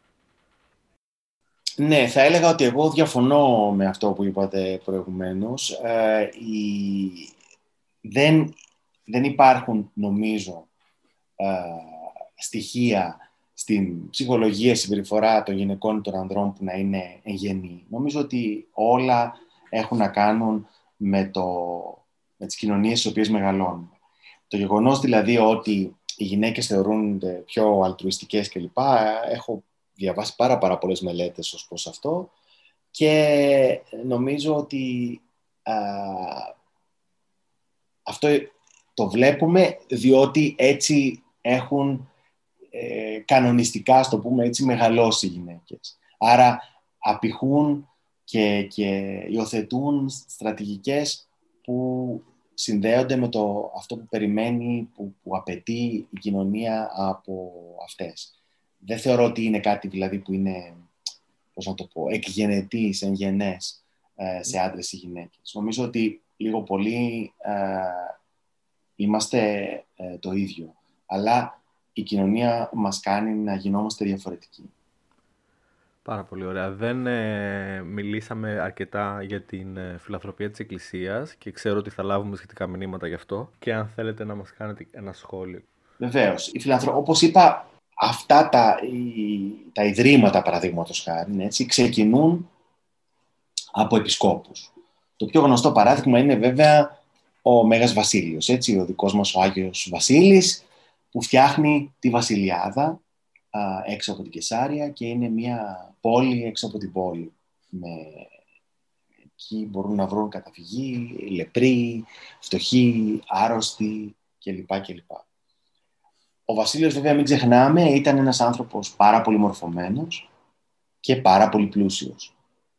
[SPEAKER 3] Ναι, θα έλεγα ότι εγώ διαφωνώ με αυτό που είπατε προηγουμένως. Ε, η... δεν, δεν υπάρχουν, νομίζω, ε, στοιχεία στην ψυχολογία συμπεριφορά των γυναικών ή των ανδρών που να είναι εγγενή. Νομίζω ότι όλα έχουν να κάνουν με, το, με τις κοινωνίες στις οποίες μεγαλώνουμε. Το γεγονός δηλαδή ότι οι γυναίκες θεωρούνται πιο αλτρουιστικές κλπ. Έχω διαβάσει πάρα, πάρα πολλές μελέτες ως προς αυτό και νομίζω ότι α, αυτό το βλέπουμε διότι έτσι έχουν ε, κανονιστικά, στο πούμε έτσι, μεγαλώσει οι γυναίκες. Άρα απηχούν και, και υιοθετούν στρατηγικές που συνδέονται με το, αυτό που περιμένει, που, που απαιτεί η κοινωνία από αυτές. Δεν θεωρώ ότι είναι κάτι δηλαδή που είναι, πώς να το πω, εκγενετής, εγγενές ε, σε άντρες ή γυναίκες. Νομίζω ότι λίγο πολύ ε, είμαστε ε, το ίδιο. Αλλά η κοινωνία μας κάνει να γινόμαστε διαφορετικοί.
[SPEAKER 1] Πάρα πολύ ωραία. Δεν ε, μιλήσαμε αρκετά για την ε, φιλανθρωπία της Εκκλησίας και ξέρω ότι θα λάβουμε σχετικά μηνύματα γι' αυτό και αν θέλετε να μας κάνετε ένα σχόλιο.
[SPEAKER 3] Βεβαίως. Η φιλανθρω... Όπως είπα, αυτά τα, οι, τα ιδρύματα, παραδείγματος χάρη, έτσι, ξεκινούν από επισκόπους. Το πιο γνωστό παράδειγμα είναι βέβαια ο Μέγας Βασίλειος, έτσι, ο δικός μας ο Άγιος Βασίλης, που φτιάχνει τη Βασιλιάδα α, έξω από την Κεσάρια και είναι μια πόλη έξω από την πόλη. Με... Εκεί μπορούν να βρουν καταφυγή, λεπροί, φτωχοί, άρρωστοι κλπ. κλπ. Ο Βασίλειος, βέβαια, μην ξεχνάμε, ήταν ένας άνθρωπος πάρα πολύ μορφωμένος και πάρα πολύ πλούσιος.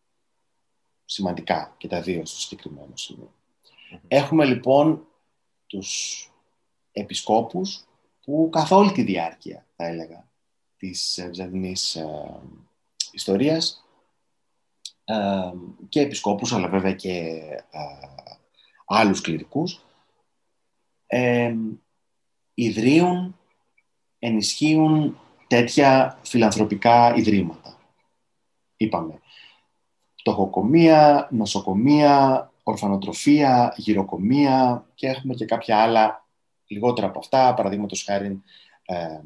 [SPEAKER 3] Σημαντικά και τα δύο στο συγκεκριμένο σημείο. Mm-hmm. Έχουμε λοιπόν τους επισκόπους που καθ' όλη τη διάρκεια, θα έλεγα, της βυζαντινής ε, ιστορίας ε, και επισκόπους, αλλά βέβαια και ε, άλλους κληρικούς, ε, ιδρύουν, ενισχύουν τέτοια φιλανθρωπικά ιδρύματα. Είπαμε, φτωχοκομεία, νοσοκομεία, ορφανοτροφία, γυροκομεία και έχουμε και κάποια άλλα λιγότερα από αυτά, παραδείγματος χάρη ε, ε,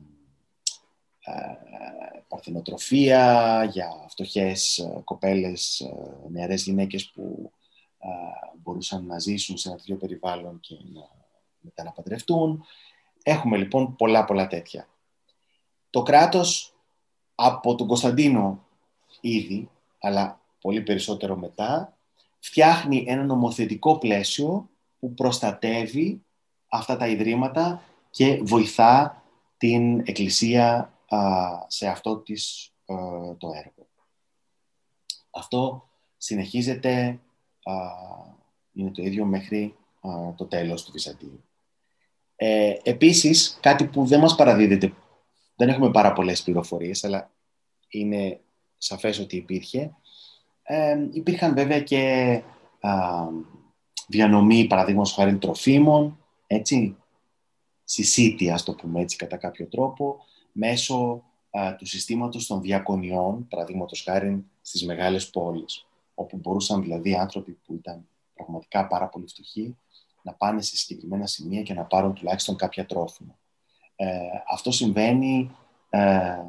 [SPEAKER 3] παρθενοτροφία για φτωχές ε, κοπέλες, ε, νεαρές γυναίκες που ε, μπορούσαν να ζήσουν σε ένα τέτοιο περιβάλλον και να, μετά να παντρευτούν. Έχουμε λοιπόν πολλά πολλά τέτοια. Το κράτος από τον Κωνσταντίνο ήδη, αλλά πολύ περισσότερο μετά, φτιάχνει ένα νομοθετικό πλαίσιο που προστατεύει αυτά τα ιδρύματα και βοηθά την Εκκλησία α, σε αυτό της, α, το έργο. Αυτό συνεχίζεται, α, είναι το ίδιο μέχρι α, το τέλος του Βυζαντίου. Ε, επίσης, κάτι που δεν μας παραδίδεται, δεν έχουμε πάρα πολλές πληροφορίες, αλλά είναι σαφές ότι υπήρχε, ε, υπήρχαν βέβαια και α, διανομή, παραδείγματος χάρη, τροφίμων, έτσι, συσίτια, ας το πούμε έτσι, κατά κάποιο τρόπο, μέσω α, του συστήματος των διακονιών, παραδείγματος χάρη, στις μεγάλες πόλεις, όπου μπορούσαν δηλαδή άνθρωποι που ήταν πραγματικά πάρα πολύ φτωχοί να πάνε σε συγκεκριμένα σημεία και να πάρουν τουλάχιστον κάποια τρόφιμα. Ε, αυτό συμβαίνει ε,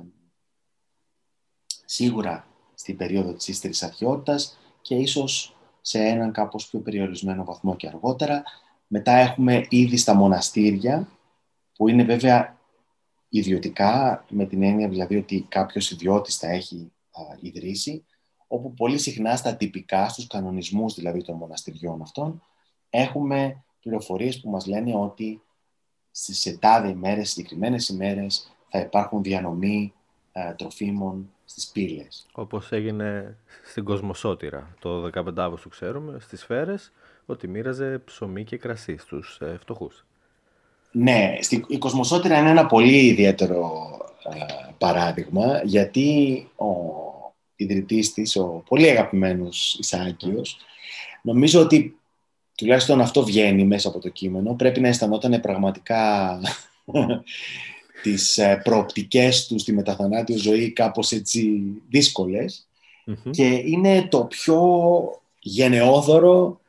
[SPEAKER 3] σίγουρα στην περίοδο της ύστερης αρχαιότητας και ίσως σε έναν κάπως πιο περιορισμένο βαθμό και αργότερα. Μετά έχουμε ήδη στα μοναστήρια, που είναι βέβαια ιδιωτικά, με την έννοια δηλαδή ότι κάποιος ιδιώτης τα έχει α, ιδρύσει, όπου πολύ συχνά στα τυπικά, στους κανονισμούς δηλαδή των μοναστηριών αυτών, έχουμε πληροφορίες που μας λένε ότι σε τάδε ημέρες, συγκεκριμένες ημέρες, θα υπάρχουν διανομή ε, τροφίμων στις πύλες.
[SPEAKER 1] Όπως έγινε στην Κοσμοσότηρα, το δεκαπέντε Αυγούστου ξέρουμε, στις Σφαίρες, ότι μοίραζε ψωμί και κρασί στους ε, φτωχούς.
[SPEAKER 3] Ναι, στη, η Κοσμοσότηρα είναι ένα πολύ ιδιαίτερο ε, παράδειγμα, γιατί ο ιδρυτής της, ο πολύ αγαπημένος Ισαάκιος, νομίζω ότι τουλάχιστον αυτό βγαίνει μέσα από το κείμενο, πρέπει να αισθανόταν πραγματικά τις προοπτικές του στη μεταθανάτιο ζωή κάπως έτσι δύσκολες mm-hmm. και είναι το πιο γενναιόδωρο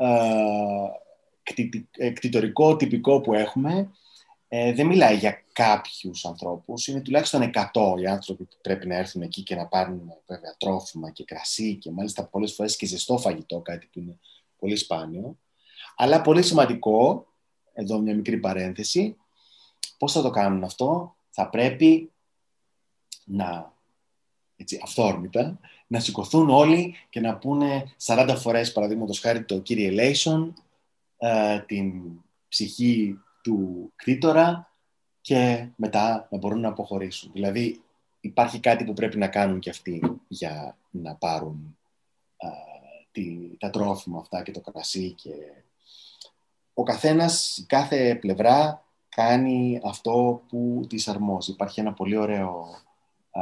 [SPEAKER 3] ε, κτητορικό τυπικό που έχουμε. Ε, δεν μιλάει για κάποιους ανθρώπους, είναι τουλάχιστον εκατό οι άνθρωποι που πρέπει να έρθουν εκεί και να πάρουν βέβαια τρόφιμα και κρασί και μάλιστα πολλές φορές και ζεστό φαγητό, κάτι που είναι πολύ σπάνιο. Αλλά πολύ σημαντικό, εδώ μια μικρή παρένθεση, πώς θα το κάνουν αυτό? Θα πρέπει να, έτσι, αυθόρμητα, να σηκωθούν όλοι και να πούνε σαράντα φορές, παραδείγματος χάρη, το Kyrie eleison, ε, την ψυχή του κτήτορα, και μετά να μπορούν να αποχωρήσουν. Δηλαδή, υπάρχει κάτι που πρέπει να κάνουν και αυτοί για να πάρουν ε, τη, τα τρόφιμα αυτά και το κρασί. Και... Ο καθένας, η κάθε πλευρά κάνει αυτό που της αρμόζει. Υπάρχει ένα πολύ ωραίο ε,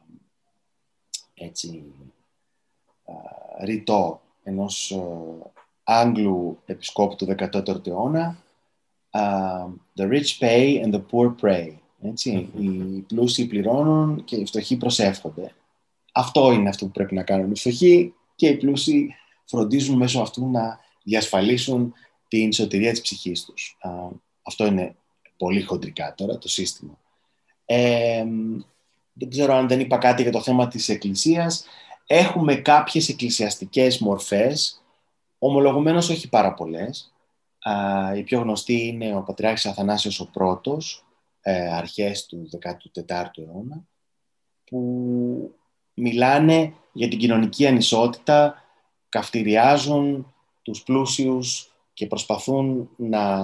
[SPEAKER 3] έτσι, ε, ρητό ενός ε, Άγγλου επισκόπου του δεκατέτερου αιώνα, uh, the rich pay and the poor pray. Έτσι. Οι πλούσιοι πληρώνουν και οι φτωχοί προσεύχονται. Αυτό είναι αυτό που πρέπει να κάνουν οι φτωχοί, και οι πλούσιοι φροντίζουν μέσω αυτού να διασφαλίσουν την σωτηρία της ψυχής τους. Uh, αυτό είναι πολύ χοντρικά τώρα το σύστημα. Ε, δεν ξέρω αν δεν είπα κάτι για το θέμα της Εκκλησίας. Έχουμε κάποιες εκκλησιαστικές μορφές, ομολογουμένως όχι πάρα πολλές. Uh, η πιο γνωστή είναι ο Πατριάρχης Αθανάσιος ο Πρώτος, ε, αρχές του δέκατου τέταρτου αιώνα, που μιλάνε για την κοινωνική ανισότητα, καυτηριάζουν τους πλούσιους και προσπαθούν να,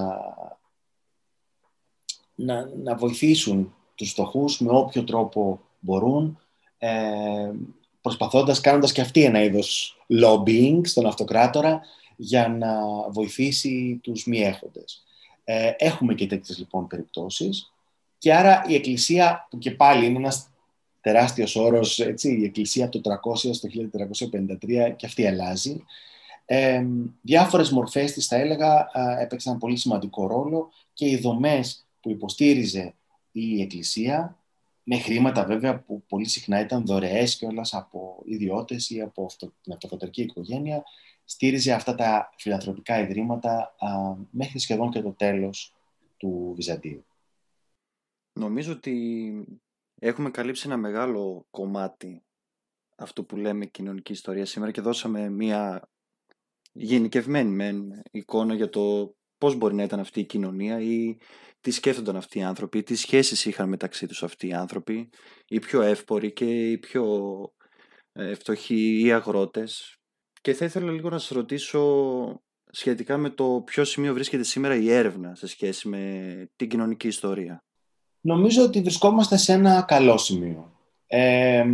[SPEAKER 3] να, να βοηθήσουν τους φτωχούς με όποιο τρόπο μπορούν, ε, προσπαθώντας, κάνοντας και αυτοί ένα είδος lobbying στον αυτοκράτορα για να βοηθήσει τους μη έχοντες. Ε, έχουμε και τέτοιες λοιπόν περιπτώσεις, και άρα η Εκκλησία, που και πάλι είναι ένας τεράστιος όρος, έτσι, η Εκκλησία από το τριακόσια στο χίλια τετρακόσια πενήντα τρία, και αυτή αλλάζει. Ε, διάφορες μορφές της, θα έλεγα, έπαιξαν πολύ σημαντικό ρόλο, και οι δομές που υποστήριζε η Εκκλησία, με χρήματα βέβαια που πολύ συχνά ήταν δωρεές κιόλας από ιδιώτες ή από αυτο, την αυτοκρατορική οικογένεια, στήριζε αυτά τα φιλανθρωπικά ιδρύματα α, μέχρι σχεδόν και το τέλος του Βυζαντίου.
[SPEAKER 2] Νομίζω ότι έχουμε καλύψει ένα μεγάλο κομμάτι αυτού που λέμε κοινωνική ιστορία σήμερα, και δώσαμε μια γενικευμένη μεν εικόνα για το πώς μπορεί να ήταν αυτή η κοινωνία, ή τι σκέφτονταν αυτοί οι άνθρωποι, τι σχέσεις είχαν μεταξύ τους αυτοί οι άνθρωποι, οι πιο εύποροι και οι πιο φτωχοί ή αγρότες. Και θα ήθελα λίγο να σας ρωτήσω σχετικά με το ποιο σημείο βρίσκεται σήμερα η έρευνα σε σχέση με την κοινωνική ιστορία.
[SPEAKER 3] Νομίζω ότι βρισκόμαστε σε ένα καλό σημείο. Ε,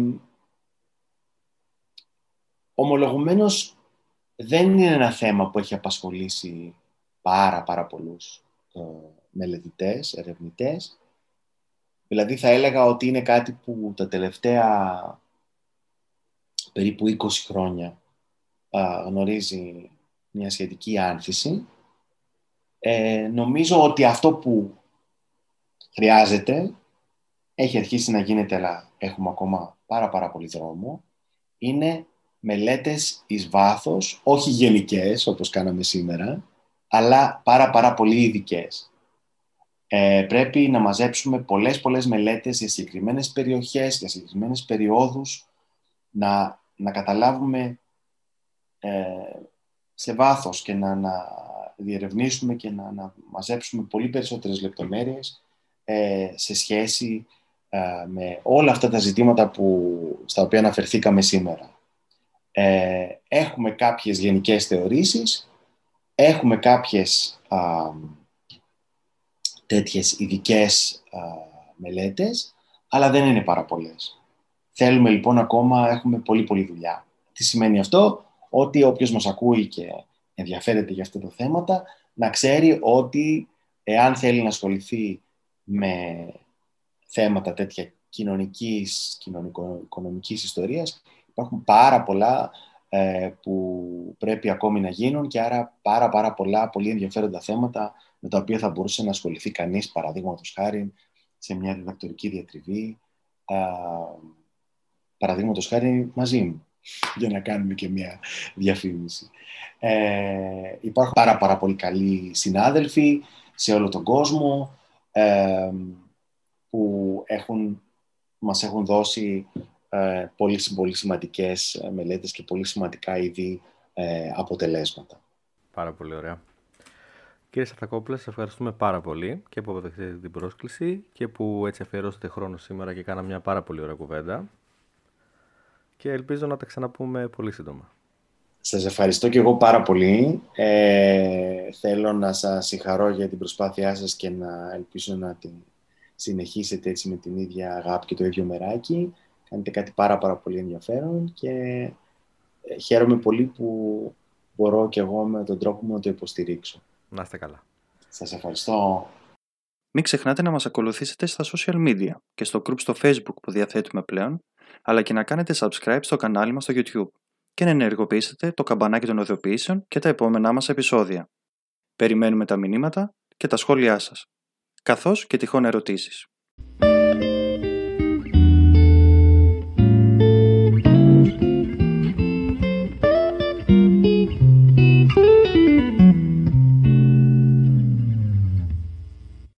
[SPEAKER 3] ομολογουμένως δεν είναι ένα θέμα που έχει απασχολήσει πάρα πάρα πολλούς ε, μελετητές, ερευνητές. Δηλαδή θα έλεγα ότι είναι κάτι που τα τελευταία περίπου είκοσι χρόνια α, γνωρίζει μια σχετική άνθηση. Ε, νομίζω ότι αυτό που χρειάζεται έχει αρχίσει να γίνεται, αλλά έχουμε ακόμα πάρα πάρα πολύ δρόμο, είναι μελέτες εις βάθος, όχι γενικές όπως κάναμε σήμερα, αλλά πάρα πάρα πολύ ειδικές. Ε, πρέπει να μαζέψουμε πολλές πολλές μελέτες για συγκεκριμένες περιοχές, για συγκεκριμένες περιόδους, να, να καταλάβουμε ε, σε βάθος και να, να διερευνήσουμε και να, να μαζέψουμε πολύ περισσότερες λεπτομέρειες ε, σε σχέση ε, με όλα αυτά τα ζητήματα που, στα οποία αναφερθήκαμε σήμερα. Ε, έχουμε κάποιες γενικές θεωρήσεις, έχουμε κάποιες α, τέτοιες ειδικές α, μελέτες, αλλά δεν είναι πάρα πολλές. Θέλουμε λοιπόν ακόμα, έχουμε πολύ πολύ δουλειά. Τι σημαίνει αυτό? Ότι όποιος μας ακούει και ενδιαφέρεται για αυτά τα θέματα, να ξέρει ότι εάν θέλει να ασχοληθεί με θέματα τέτοια κοινωνικής, κοινωνικο-οικονομικής ιστορίας, υπάρχουν πάρα πολλά ε, που πρέπει ακόμη να γίνουν, και άρα πάρα πάρα πολλά πολύ ενδιαφέροντα θέματα με τα οποία θα μπορούσε να ασχοληθεί κανείς, παραδείγματος χάρη, σε μια διδακτορική διατριβή, ε, παραδείγματος χάρη μαζί μου, για να κάνουμε και μια διαφήμιση. Ε, υπάρχουν πάρα πάρα πολύ καλοί συνάδελφοι σε όλο τον κόσμο ε, που έχουν, μας έχουν δώσει ε, πολύ, πολύ σημαντικές μελέτες και πολύ σημαντικά είδη ε, αποτελέσματα.
[SPEAKER 1] Πάρα πολύ ωραία. Κύριε Σαρθακόπουλε, σας ευχαριστούμε πάρα πολύ και που αποδεχτείτε την πρόσκληση και που έτσι αφιερώσετε χρόνο σήμερα και κάναμε μια πάρα πολύ ωραία κουβέντα. Και ελπίζω να τα ξαναπούμε πολύ σύντομα.
[SPEAKER 3] Σας ευχαριστώ και εγώ πάρα πολύ. Ε, θέλω να σας συγχαρώ για την προσπάθειά σας και να ελπίζω να την συνεχίσετε έτσι με την ίδια αγάπη και το ίδιο μεράκι. Κάνετε κάτι πάρα πάρα πολύ ενδιαφέρον και χαίρομαι πολύ που μπορώ και εγώ με τον τρόπο μου να το υποστηρίξω.
[SPEAKER 1] Να είστε καλά.
[SPEAKER 3] Σας ευχαριστώ.
[SPEAKER 2] Μην ξεχνάτε να μας ακολουθήσετε στα social media και στο group στο Facebook που διαθέτουμε πλέον, αλλά και να κάνετε subscribe στο κανάλι μας στο YouTube και να ενεργοποιήσετε το καμπανάκι των ειδοποιήσεων και τα επόμενά μας επεισόδια. Περιμένουμε τα μηνύματα και τα σχόλιά σας, καθώς και τυχόν ερωτήσεις.